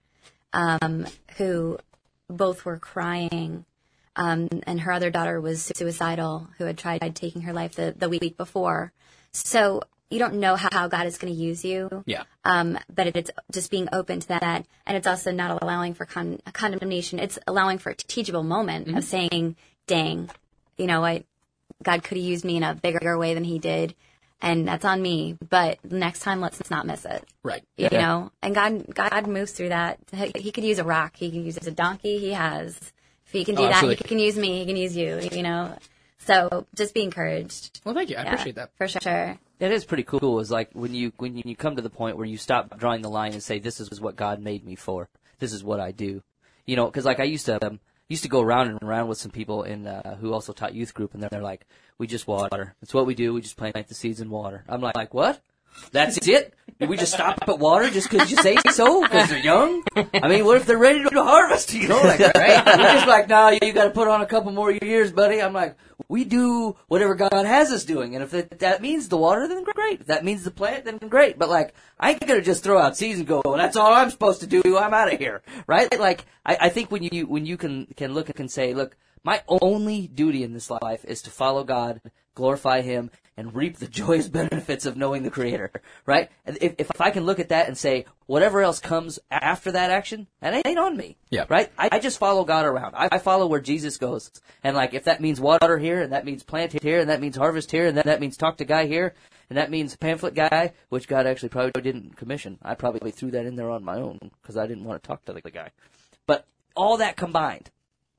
who both were crying. And her other daughter was suicidal, who had tried taking her life the week before. So you don't know how God is going to use you. Yeah. But it's just being open to that. And it's also not allowing for condemnation. It's allowing for a teachable moment of saying, "Dang, God could have used me in a bigger way than he did. And that's on me. But next time, let's not miss it." Right. You know? And God moves through that. He could use a rock. He can use a donkey. He has. If he can do that, absolutely. he can use me. He can use you, So just be encouraged. Well, thank you. I appreciate that. For sure. It is pretty cool. Is like when you come to the point where you stop drawing the line and say, "This is what God made me for. This is what I do." Because like I used to go around and around with some people who also taught youth group, and they're like, "We just water. It's what we do. We just plant the seeds in water." I'm like, "What? That's it? Did we just stop at water just because you say so? Because they're young? I mean, what if they're ready to harvest? Right? We're just like, "No, you got to put on a couple more years, buddy." I'm like, we do whatever God has us doing, and if that means the water, then great. If that means the plant, then great. But like, I ain't gonna just throw out seeds and go, "Well, that's all I'm supposed to do. I'm out of here." Right? Like, I think when you can look and say, "Look, my only duty in this life is to follow God, glorify Him, and reap the joyous benefits of knowing the Creator," right? If I can look at that and say, whatever else comes after that action, that ain't on me. Yeah. Right? I just follow God around. I follow where Jesus goes. And like, if that means water here, and that means plant here, and that means harvest here, and that means talk to guy here, and that means pamphlet guy, which God actually probably didn't commission. I probably threw that in there on my own, because I didn't want to talk to the guy. But all that combined,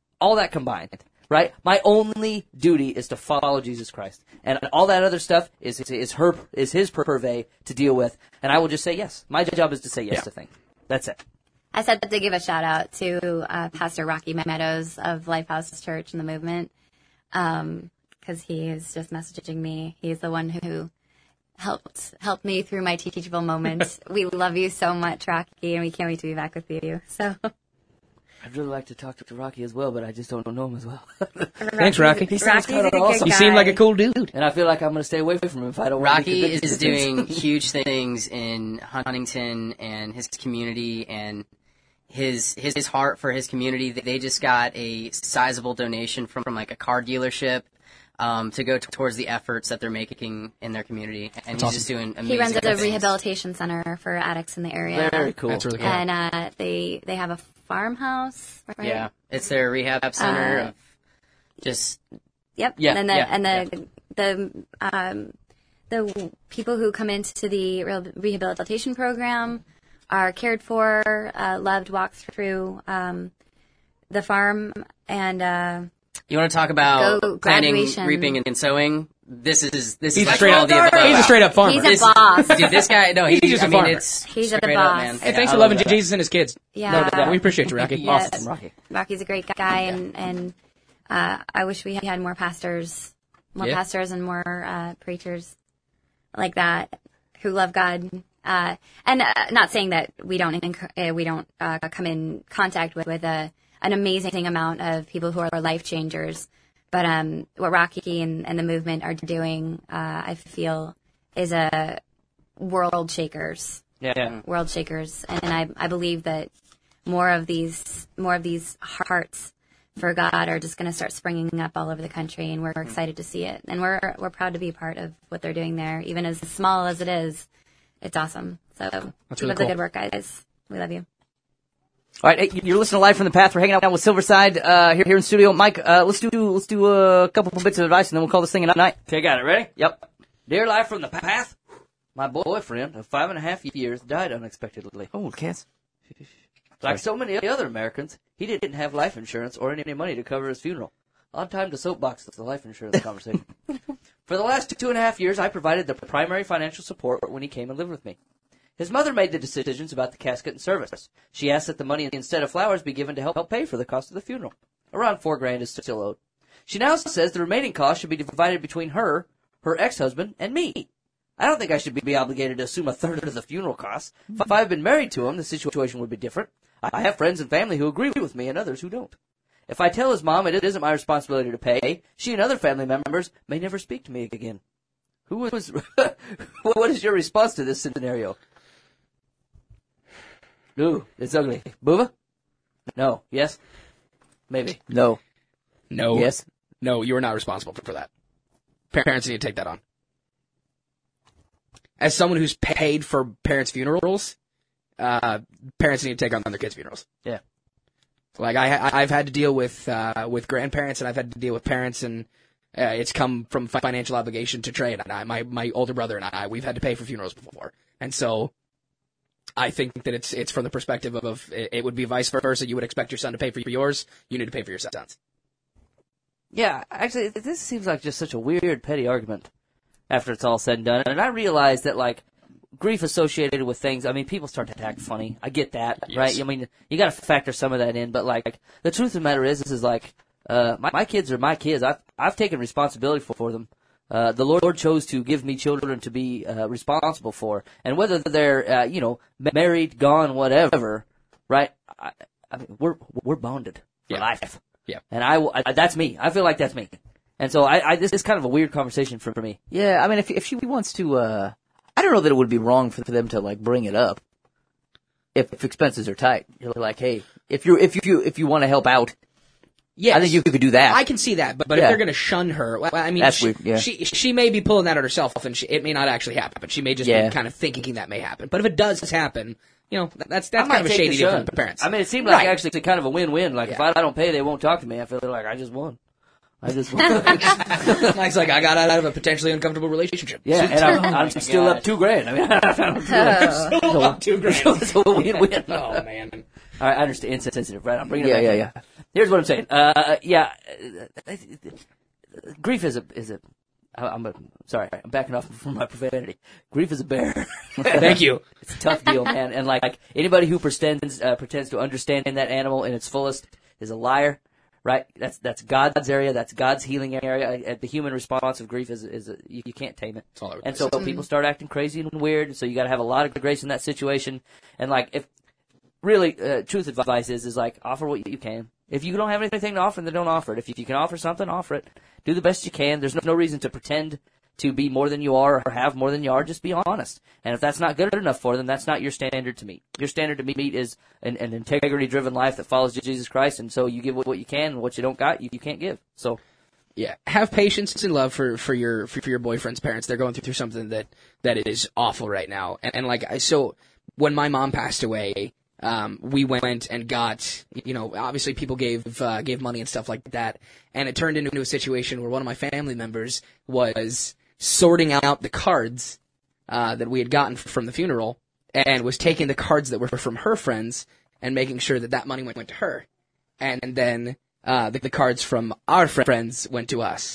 right? My only duty is to follow Jesus Christ, and all that other stuff is His purvey to deal with. And I will just say yes. My job is to say yes to things. That's it. I said to give a shout out to Pastor Rocky Meadows of Lifehouse Church and the Movement, because he is just messaging me. He's the one who helped me through my teachable moments. We love you so much, Rocky, and we can't wait to be back with you. So. I'd really like to talk to Rocky as well, but I just don't know him as well. Thanks, Rocky. He sounds kind of awesome. You seem like a cool dude. And I feel like I'm going to stay away from him if I don't. Rocky is doing huge things in Huntington and his community, and his heart for his community. They just got a sizable donation from like a car dealership to go towards the efforts that they're making in their community. And he's just doing amazing He runs a things. rehabilitation center for addicts in the area. Very cool. That's really cool. And they have a farmhouse, right? Yeah, it's their rehab center of just... Yep. Yeah, and the people who come into the rehabilitation program are cared for, loved, walked through the farm, and you want to talk about planting, graduation. reaping, and sowing? this is He's like straight all up. the above. He's a straight up farmer. He's a boss. Dude, this guy, no, He's just a farmer. He's a straight boss. up, man. Hey, thanks I for love loving that. Jesus and his kids. Yeah. No doubt. We appreciate you, Rocky. Yes. Awesome, Rocky. Rocky's a great guy, and I wish we had more pastors, and more preachers like that who love God. And not saying that we don't come in contact with an amazing amount of people who are life changers, but what Rocky and the movement are doing, I feel, is a world shakers. Yeah. World shakers, and I believe that more of these hearts for God are just going to start springing up all over the country, and we're excited to see it, and we're proud to be a part of what they're doing there, even as small as it is. It's awesome. So keep up the good work, guys. We love you. All right, hey, you're listening to Live from the Path. We're hanging out with Silverside here in studio. Mike, let's do a couple bits of advice, and then we'll call this thing a night. Okay, got it. Ready? Yep. Dear Life from the Path, my boyfriend of 5.5 years died unexpectedly. Oh, cats. Like so many other Americans, he didn't have life insurance or any money to cover his funeral. Odd time to soapbox the life insurance conversation. For the last 2.5 years, I provided the primary financial support when he came and lived with me. His mother made the decisions about the casket and service. She asked that the money instead of flowers be given to help pay for the cost of the funeral. Around $4,000 is still owed. She now says the remaining cost should be divided between her ex-husband, and me. I don't think I should be obligated to assume a third of the funeral costs. If I had been married to him, the situation would be different. I have friends and family who agree with me and others who don't. If I tell his mom it isn't my responsibility to pay, she and other family members may never speak to me again. What is your response to this scenario? Ooh, it's ugly. Booba? No. Yes? Maybe. No. No. Yes. No, you are not responsible for that. Parents need to take that on. As someone who's paid for parents' funerals, parents need to take on their kids' funerals. Yeah. Like I've had to deal with grandparents, and I've had to deal with parents, and it's come from financial obligation to Trey and I, my older brother and I, we've had to pay for funerals before, and so I think that it's from the perspective of it would be vice versa. You would expect your son to pay for yours, you need to pay for your son's. Yeah, actually, this seems like just such a weird, petty argument after it's all said and done. And I realize that, like, grief associated with things, I mean, people start to act funny. I get that, yes. Right? I mean, you gotta factor some of that in, but, like, the truth of the matter is like, my kids are my kids. I've taken responsibility for them. The Lord chose to give me children to be responsible for, and whether they're married, gone, whatever, right? I mean, we're bonded for life. Yeah, and that's me. I feel like that's me, and so this is kind of a weird conversation for me. Yeah, I mean, if she wants to, I don't know that it would be wrong for them to like bring it up. If expenses are tight, you're like, hey, if you want to help out. Yes. I think you could do that. I can see that, but if they're going to shun her, well, I mean, that's weird, yeah. she may be pulling that on herself, and it may not actually happen. She may just be kind of thinking that may happen. But if it does happen, that's kind of a shady deal from the parents. I mean, it seemed like actually kind of a win-win. Like, if I don't pay, they won't talk to me. I feel like I just won. Mike's like, I got out of a potentially uncomfortable relationship. Yeah, and I'm still up $2,000. I mean, I'm still up $2,000. It's a win-win. Oh, man. All right, I understand. Insensitive, right? I'm bringing it back. Yeah. Here's what I'm saying. Grief is a. I'm backing off from my profanity. Grief is a bear. Thank you. It's a tough deal, man. And like anybody who pretends to understand that animal in its fullest is a liar, right? That's God's area. That's God's healing area. The human response of grief is you can't tame it. And so people start acting crazy and weird. And so you got to have a lot of grace in that situation. And like if really truth advice is like offer what you can. If you don't have anything to offer, then don't offer it. If you can offer something, offer it. Do the best you can. There's no reason to pretend to be more than you are or have more than you are. Just be honest. And if that's not good enough for them, that's not your standard to meet. Your standard to meet is an integrity-driven life that follows Jesus Christ. And so you give what you can, and what you don't got, you can't give. So, yeah, have patience and love for your boyfriend's parents. They're going through something that is awful right now. And so when my mom passed away, we went and got, obviously people gave money and stuff like that, and it turned into a situation where one of my family members was sorting out the cards that we had gotten from the funeral, and was taking the cards that were from her friends and making sure that money went to her, and then the cards from our friends went to us.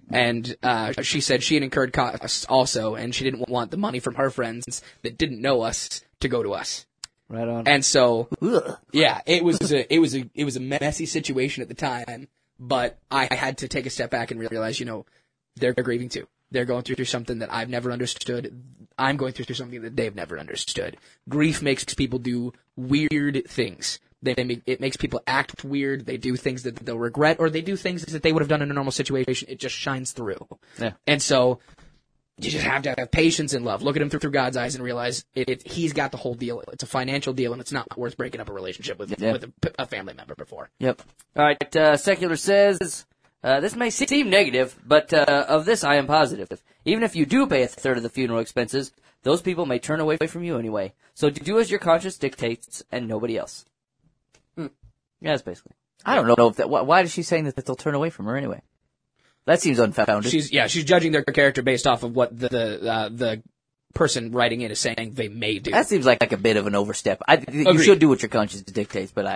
And she said she had incurred costs also, and she didn't want the money from her friends that didn't know us to go to us. Right on. And so, yeah, it was a messy situation at the time, but I had to take a step back and realize, they're grieving too. They're going through something that I've never understood. I'm going through something that they've never understood. Grief makes people do weird things. It makes people act weird. They do things that they'll regret, or they do things that they would have done in a normal situation. It just shines through. Yeah. And so you just have to have patience and love. Look at him through God's eyes and realize he's got the whole deal. It's a financial deal, and it's not worth breaking up a relationship with a family member before. Yep. All right. Secular says, this may seem negative, but of this I am positive. Even if you do pay a third of the funeral expenses, those people may turn away from you anyway. So do as your conscience dictates and nobody else. Yeah, that's basically. I don't know if that. Why is she saying that they'll turn away from her anyway? That seems unfounded. She's judging their character based off of what the person writing in is saying they may do. That seems like a bit of an overstep. You should do what your conscience dictates, but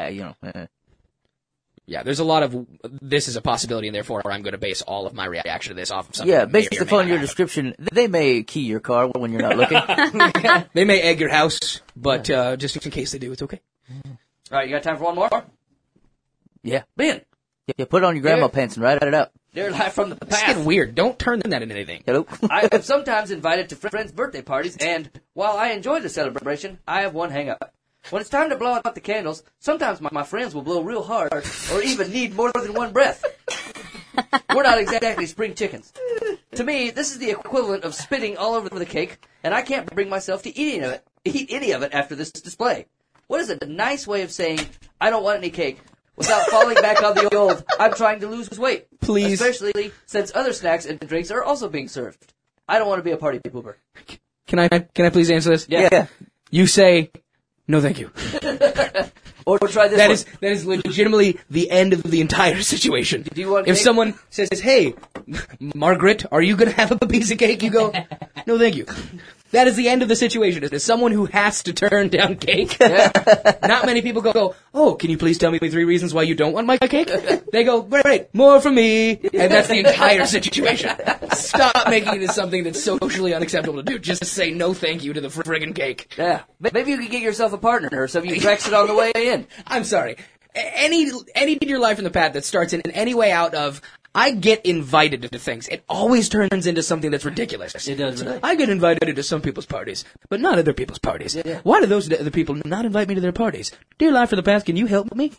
Yeah, there's a lot of this is a possibility, and therefore I'm going to base all of my reaction to this off of something. Yeah, based upon your description, they may key your car when you're not looking. They may egg your house, but just in case they do, it's okay. All right, you got time for one more? Yeah. Ben. Yeah, put on your grandma pants and write it up. They're live from the past. It's getting weird. Don't turn that into anything. Hello. I am sometimes invited to friends' birthday parties, and while I enjoy the celebration, I have one hang-up. When it's time to blow out the candles, sometimes my friends will blow real hard, or even need more than one breath. We're not exactly spring chickens. To me, this is the equivalent of spitting all over the cake, and I can't bring myself to eat any of it after this display. What is a nice way of saying, I don't want any cake, without falling back on the old, I'm trying to lose weight. Please. Especially since other snacks and drinks are also being served. I don't want to be a party pooper. Can I please answer this? Yeah. You say, no thank you. Or try this That is legitimately the end of the entire situation. Do you want if cake? someone says, hey, Margaret, are you going to have a piece of cake? You go, no thank you. That is the end of the situation. As someone who has to turn down cake, not many people go, oh, can you please tell me 3 reasons why you don't want my cake? They go, great, more for me. And that's the entire situation. Stop making it something that's socially unacceptable to do. Just say no thank you to the friggin' cake. Yeah. Maybe you could get yourself a partner or some you Brexit on the way in. I'm sorry. Any in your life in the path that starts in any way out of, I get invited to things. It always turns into something that's ridiculous. It does, really. I get invited to some people's parties, but not other people's parties. Yeah. Why do those other people not invite me to their parties? Dear Life of the Past, can you help me?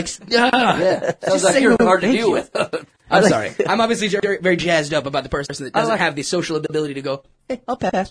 Sounds like you're hard to deal with. I'm sorry. I'm obviously very, very jazzed up about the person that doesn't have the social ability to go, hey, I'll pass.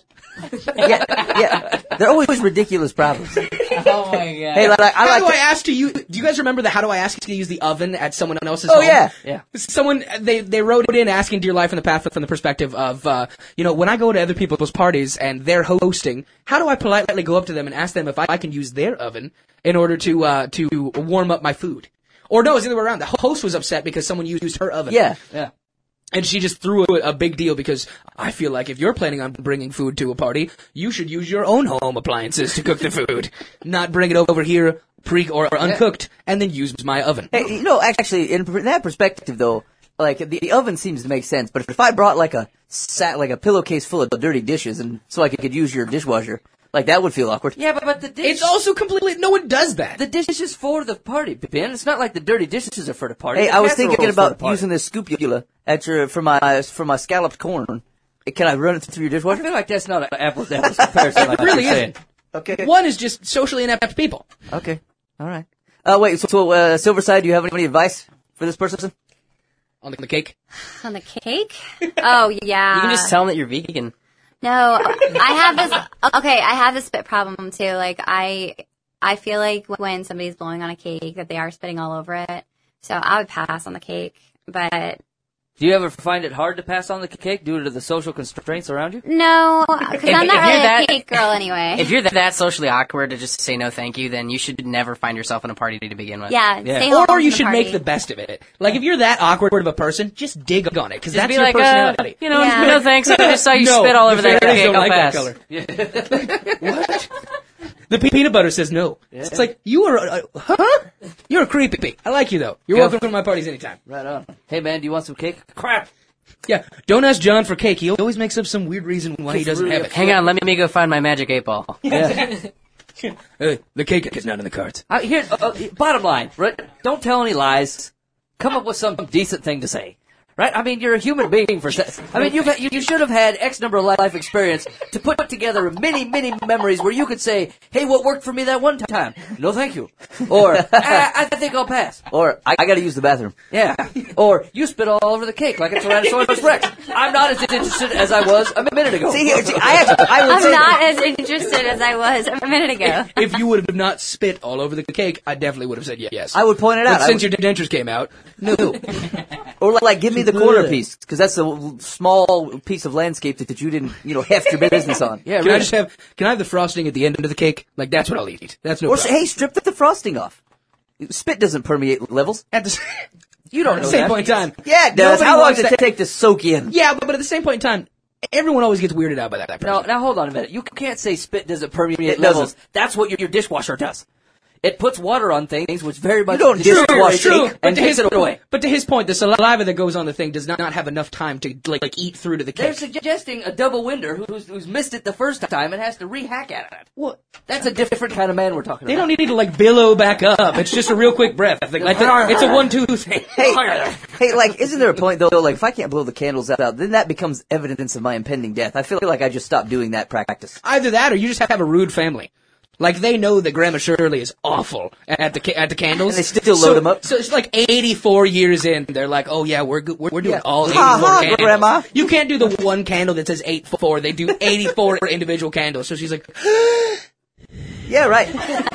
Yeah. They're always ridiculous problems. Oh my god. Hey, how do I ask to use? Do you guys remember the how do I ask to use the oven at someone else's home? Oh Yeah. Someone they wrote in asking Dear Life in the Path from the perspective of when I go to other people's parties and they're hosting, how do I politely go up to them and ask them if I can use their oven in order to warm up my food? Or no, it's the other way around. The host was upset because someone used her oven. Yeah. And she just threw a big deal because I feel like if you're planning on bringing food to a party, you should use your own home appliances to cook the food, not bring it over here or uncooked and then use my oven. Hey, actually, in that perspective, though, like the oven seems to make sense. But if I brought like a pillowcase full of dirty dishes, and so I could use your dishwasher, like that would feel awkward. Yeah, but the dish... It's also completely... No one does that. The dish is for the party, Ben. It's not like the dirty dishes are for the party. Hey, The I was casserole's thinking for the about party. using this scoopula for my scalloped corn. Can I run it through your I dishwasher? feel like that's not an apples-to-apples comparison. Like really you're saying. isn't. Okay. One is just socially inept people. Okay. All right. Wait. So Silverside, do you have any advice for this person? On the cake? On the cake? Oh, yeah. You can just tell them that you're vegan. No, I have this spit problem too. Like I feel like when somebody's blowing on a cake that they are spitting all over it. So I would pass on the cake, but Do you ever find it hard to pass on the cake due to the social constraints around you? no, because I'm not really a cake girl anyway. If you're that socially awkward to just say no thank you, then you should never find yourself in a party to begin with. Yeah, stay home Or you from the should party. make the best of it. Like, if you're that awkward of a person, just dig on it, because Just that's be your like, personality. Yeah. no thanks. I just saw you No, spit all over the that fairies cake. don't I'll like that pass. color. What? The peanut butter says no. It's like, you are, You're creepy. I like you, though. You're welcome to my parties anytime. Right on. Hey, man, do you want some cake? Crap. Yeah, don't ask John for cake. He always makes up some weird reason why he doesn't have it. Hang on, let me go find my magic 8-ball. The cake is not in the cards. Bottom line, right? Don't tell any lies. Come up with some decent thing to say. Right? I mean, you're a human being you should have had X number of life experience to put together many, many memories where you could say, hey, what worked for me that one time? No, thank you. Or, I think I'll pass. Or, I gotta use the bathroom. Yeah. Or, you spit all over the cake like a Tyrannosaurus Rex. I'm not as interested as I was a minute ago. I'm not as interested as I was a minute ago. If you would have not spit all over the cake, I definitely would have said yes. I would point it out. But since your dentures came out, no. Or like, give me the corner piece, because that's a small piece of landscape that you didn't, heft your business on. Yeah, can I have the frosting at the end of the cake? Like, that's what I'll eat. That's no problem. Hey, strip the frosting off. Spit doesn't permeate levels. You don't know the same point in time. Yeah, it does. How long does it take to soak in? Yeah, but at the same point in time, everyone always gets weirded out by that person. Now hold on a minute. You can't say spit doesn't permeate levels. That's what your dishwasher does. It puts water on things, which very much... You don't dishwash cake and takes it away. But to his point, the saliva that goes on the thing does not have enough time to like eat through to the cake. They're suggesting a double winder who's missed it the first time and has to rehack at it. What? That's a different kind of man we're talking about. They don't need to like billow back up. It's just a real quick breath. It's a 1-2 thing. Hey, like, isn't there a point though? Like, if I can't blow the candles out, then that becomes evidence of my impending death. I feel like I just stopped doing that practice. Either that, or you just have a rude family. Like, they know that Grandma Shirley is awful at the candles. And they still load them up. So it's like 84 years in, they're like, oh yeah, we're doing all 84 candles. Grandma. You can't do the one candle that says 84. They do 84 individual candles. So she's like, yeah, right.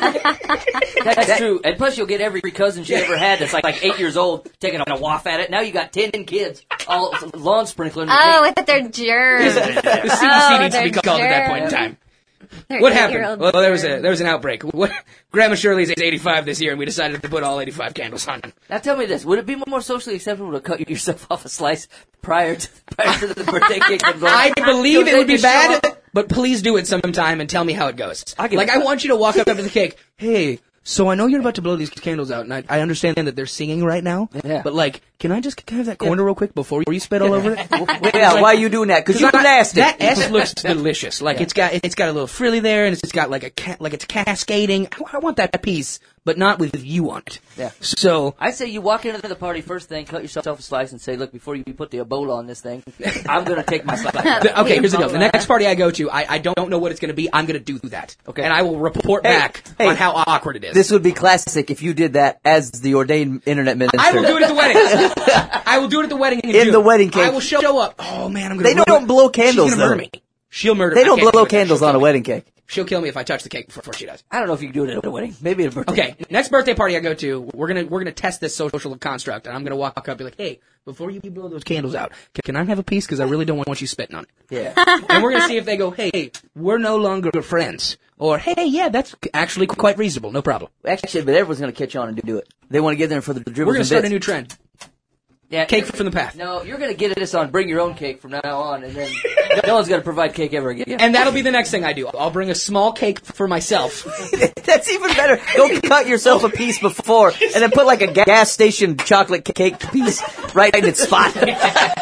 That's true. And plus you'll get every cousin she ever had that's like 8 years old taking a waft at it. Now you got 10 kids, all lawn sprinkling. Oh, with their germs. The CDC needs to be called at that point in time. What happened? Well, there was an outbreak. Grandma Shirley's 85 this year, and we decided to put all 85 candles on. Now tell me this: would it be more socially acceptable to cut yourself off a slice prior to the birthday cake? I believe it would be bad, but please do it sometime and tell me how it goes. I want you to walk up to the cake. Hey, so I know you're about to blow these candles out, and I understand that they're singing right now. Yeah. But like, can I just have that corner real quick before you spit all over it? Yeah, why are you doing that? Because you're nasty. That S looks delicious. Like it's got a little frilly there, and it's got like it's cascading. I want that piece, but not with you on it. Yeah. So I say you walk into the party first thing, cut yourself a slice, and say, "Look, before you put the Ebola on this thing, I'm gonna take my slice." Okay, here's the deal. The next party I go to, I don't know what it's gonna be. I'm gonna do that. Okay. And I will report back on how awkward it is. This would be classic if you did that as the ordained internet minister. I will do it at the wedding. I will do it at the wedding in June. the wedding cake. I will show up. Oh man, I'm gonna. They don't blow candles. She's gonna murder me. She'll murder me. me. They don't blow candles on a wedding cake. She'll kill me if I touch the cake before she does. I don't know if you can do it at a wedding. Maybe at a birthday. Okay, next birthday party I go to, we're gonna test this social construct, and I'm gonna walk up and be like, hey, before you blow those candles out, can I have a piece? Because I really don't want you spitting on it. Yeah. And we're gonna see if they go, hey, we're no longer friends. Or, hey, yeah, that's actually quite reasonable, no problem. Actually, but everyone's going to catch on and do it. They want to get there for the dribbles. We're going to start a new trend. Yeah, cake from the path. No, you're going to get this on bring your own cake from now on, and then no one's going to provide cake ever again. And that'll be the next thing I do. I'll bring a small cake for myself. That's even better. Go cut yourself a piece before, and then put like a gas station chocolate cake piece right in its spot. No.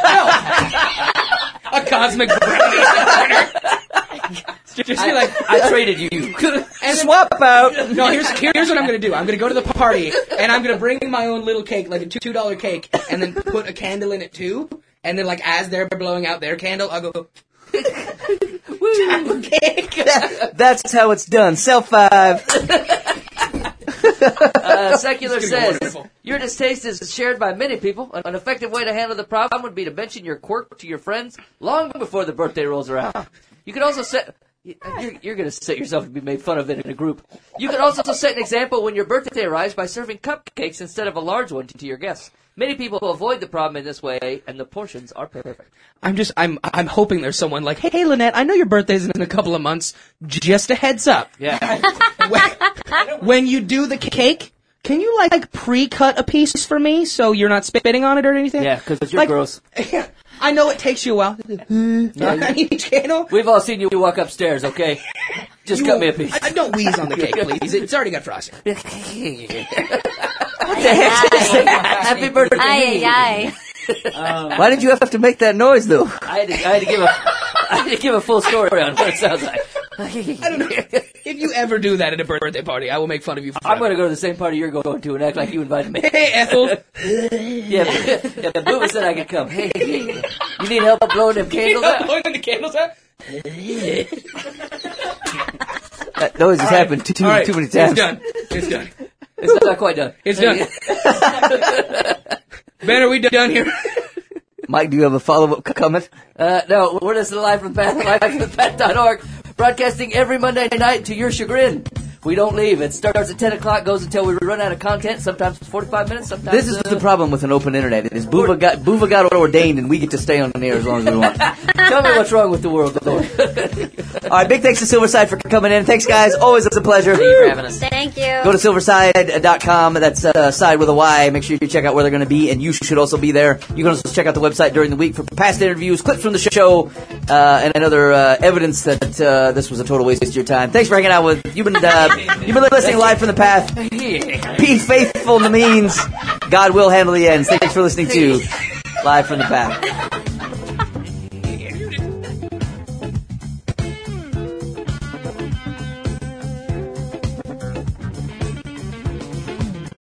A cosmic brownie. Just be like, I traded you. And swap out. No, here's what I'm going to do. I'm going to go to the party, and I'm going to bring my own little cake, like a $2 cake, and then put a candle in it too. And then, like, as they're blowing out their candle, I'll go, woo, cake. That's how it's done. Sell 5. Secular says, your distaste is shared by many people. An effective way to handle the problem would be to mention your quirk to your friends long before the birthday rolls around. You could also set... You're going to set yourself to be made fun of in a group. You could also set an example when your birthday arrives by serving cupcakes instead of a large one to your guests. Many people avoid the problem in this way, and the portions are perfect. I'm hoping there's someone like, hey, Lynette, I know your birthday's in a couple of months. Just a heads up. Yeah. When you do the cake, can you like pre-cut a piece for me so you're not spitting on it or anything? Yeah, because you're gross. I know it takes you a while. Each candle. We've all seen you walk upstairs, okay? Just cut me a piece. Don't wheeze on the cake, please. It's already got frosting. What the heck is that? Happy birthday. Aye. Why did you have to make that noise, though? I had to give a full story on what it sounds like. I don't know. If you ever do that at a birthday party, I will make fun of you. I'm going to go to the same party you're going to and act like you invited me. Hey, Ethel. Yeah, Booba said I could come. Hey, you need help blowing them candles out? Blowing the candles out? That noise has happened too many times. It's done. It's done. It's not quite done. It's done. Ben, are we done here? Mike, do you have a follow-up comment? No, we're listening live from the path, livefromthepath.org, broadcasting every Monday night to your chagrin. We don't leave. It starts at 10 o'clock, goes until we run out of content. Sometimes it's 45 minutes, sometimes... This is the problem with an open internet. Is Buva got ordained, and we get to stay on the air as long as we want. Tell me what's wrong with the world, Lord. All right, big thanks to Silverside for coming in. Thanks, guys. Always a pleasure. Thank you for having us. Thank you. Go to silverside.com. That's side with a Y. Make sure you check out where they're going to be, and you should also be there. You can also check out the website during the week for past interviews, clips from the show, and other evidence that this was a total waste of your time. Thanks for hanging out with. You've been listening live from the path. Be faithful in the means. God will handle the ends. Thanks for listening to Live from the Path.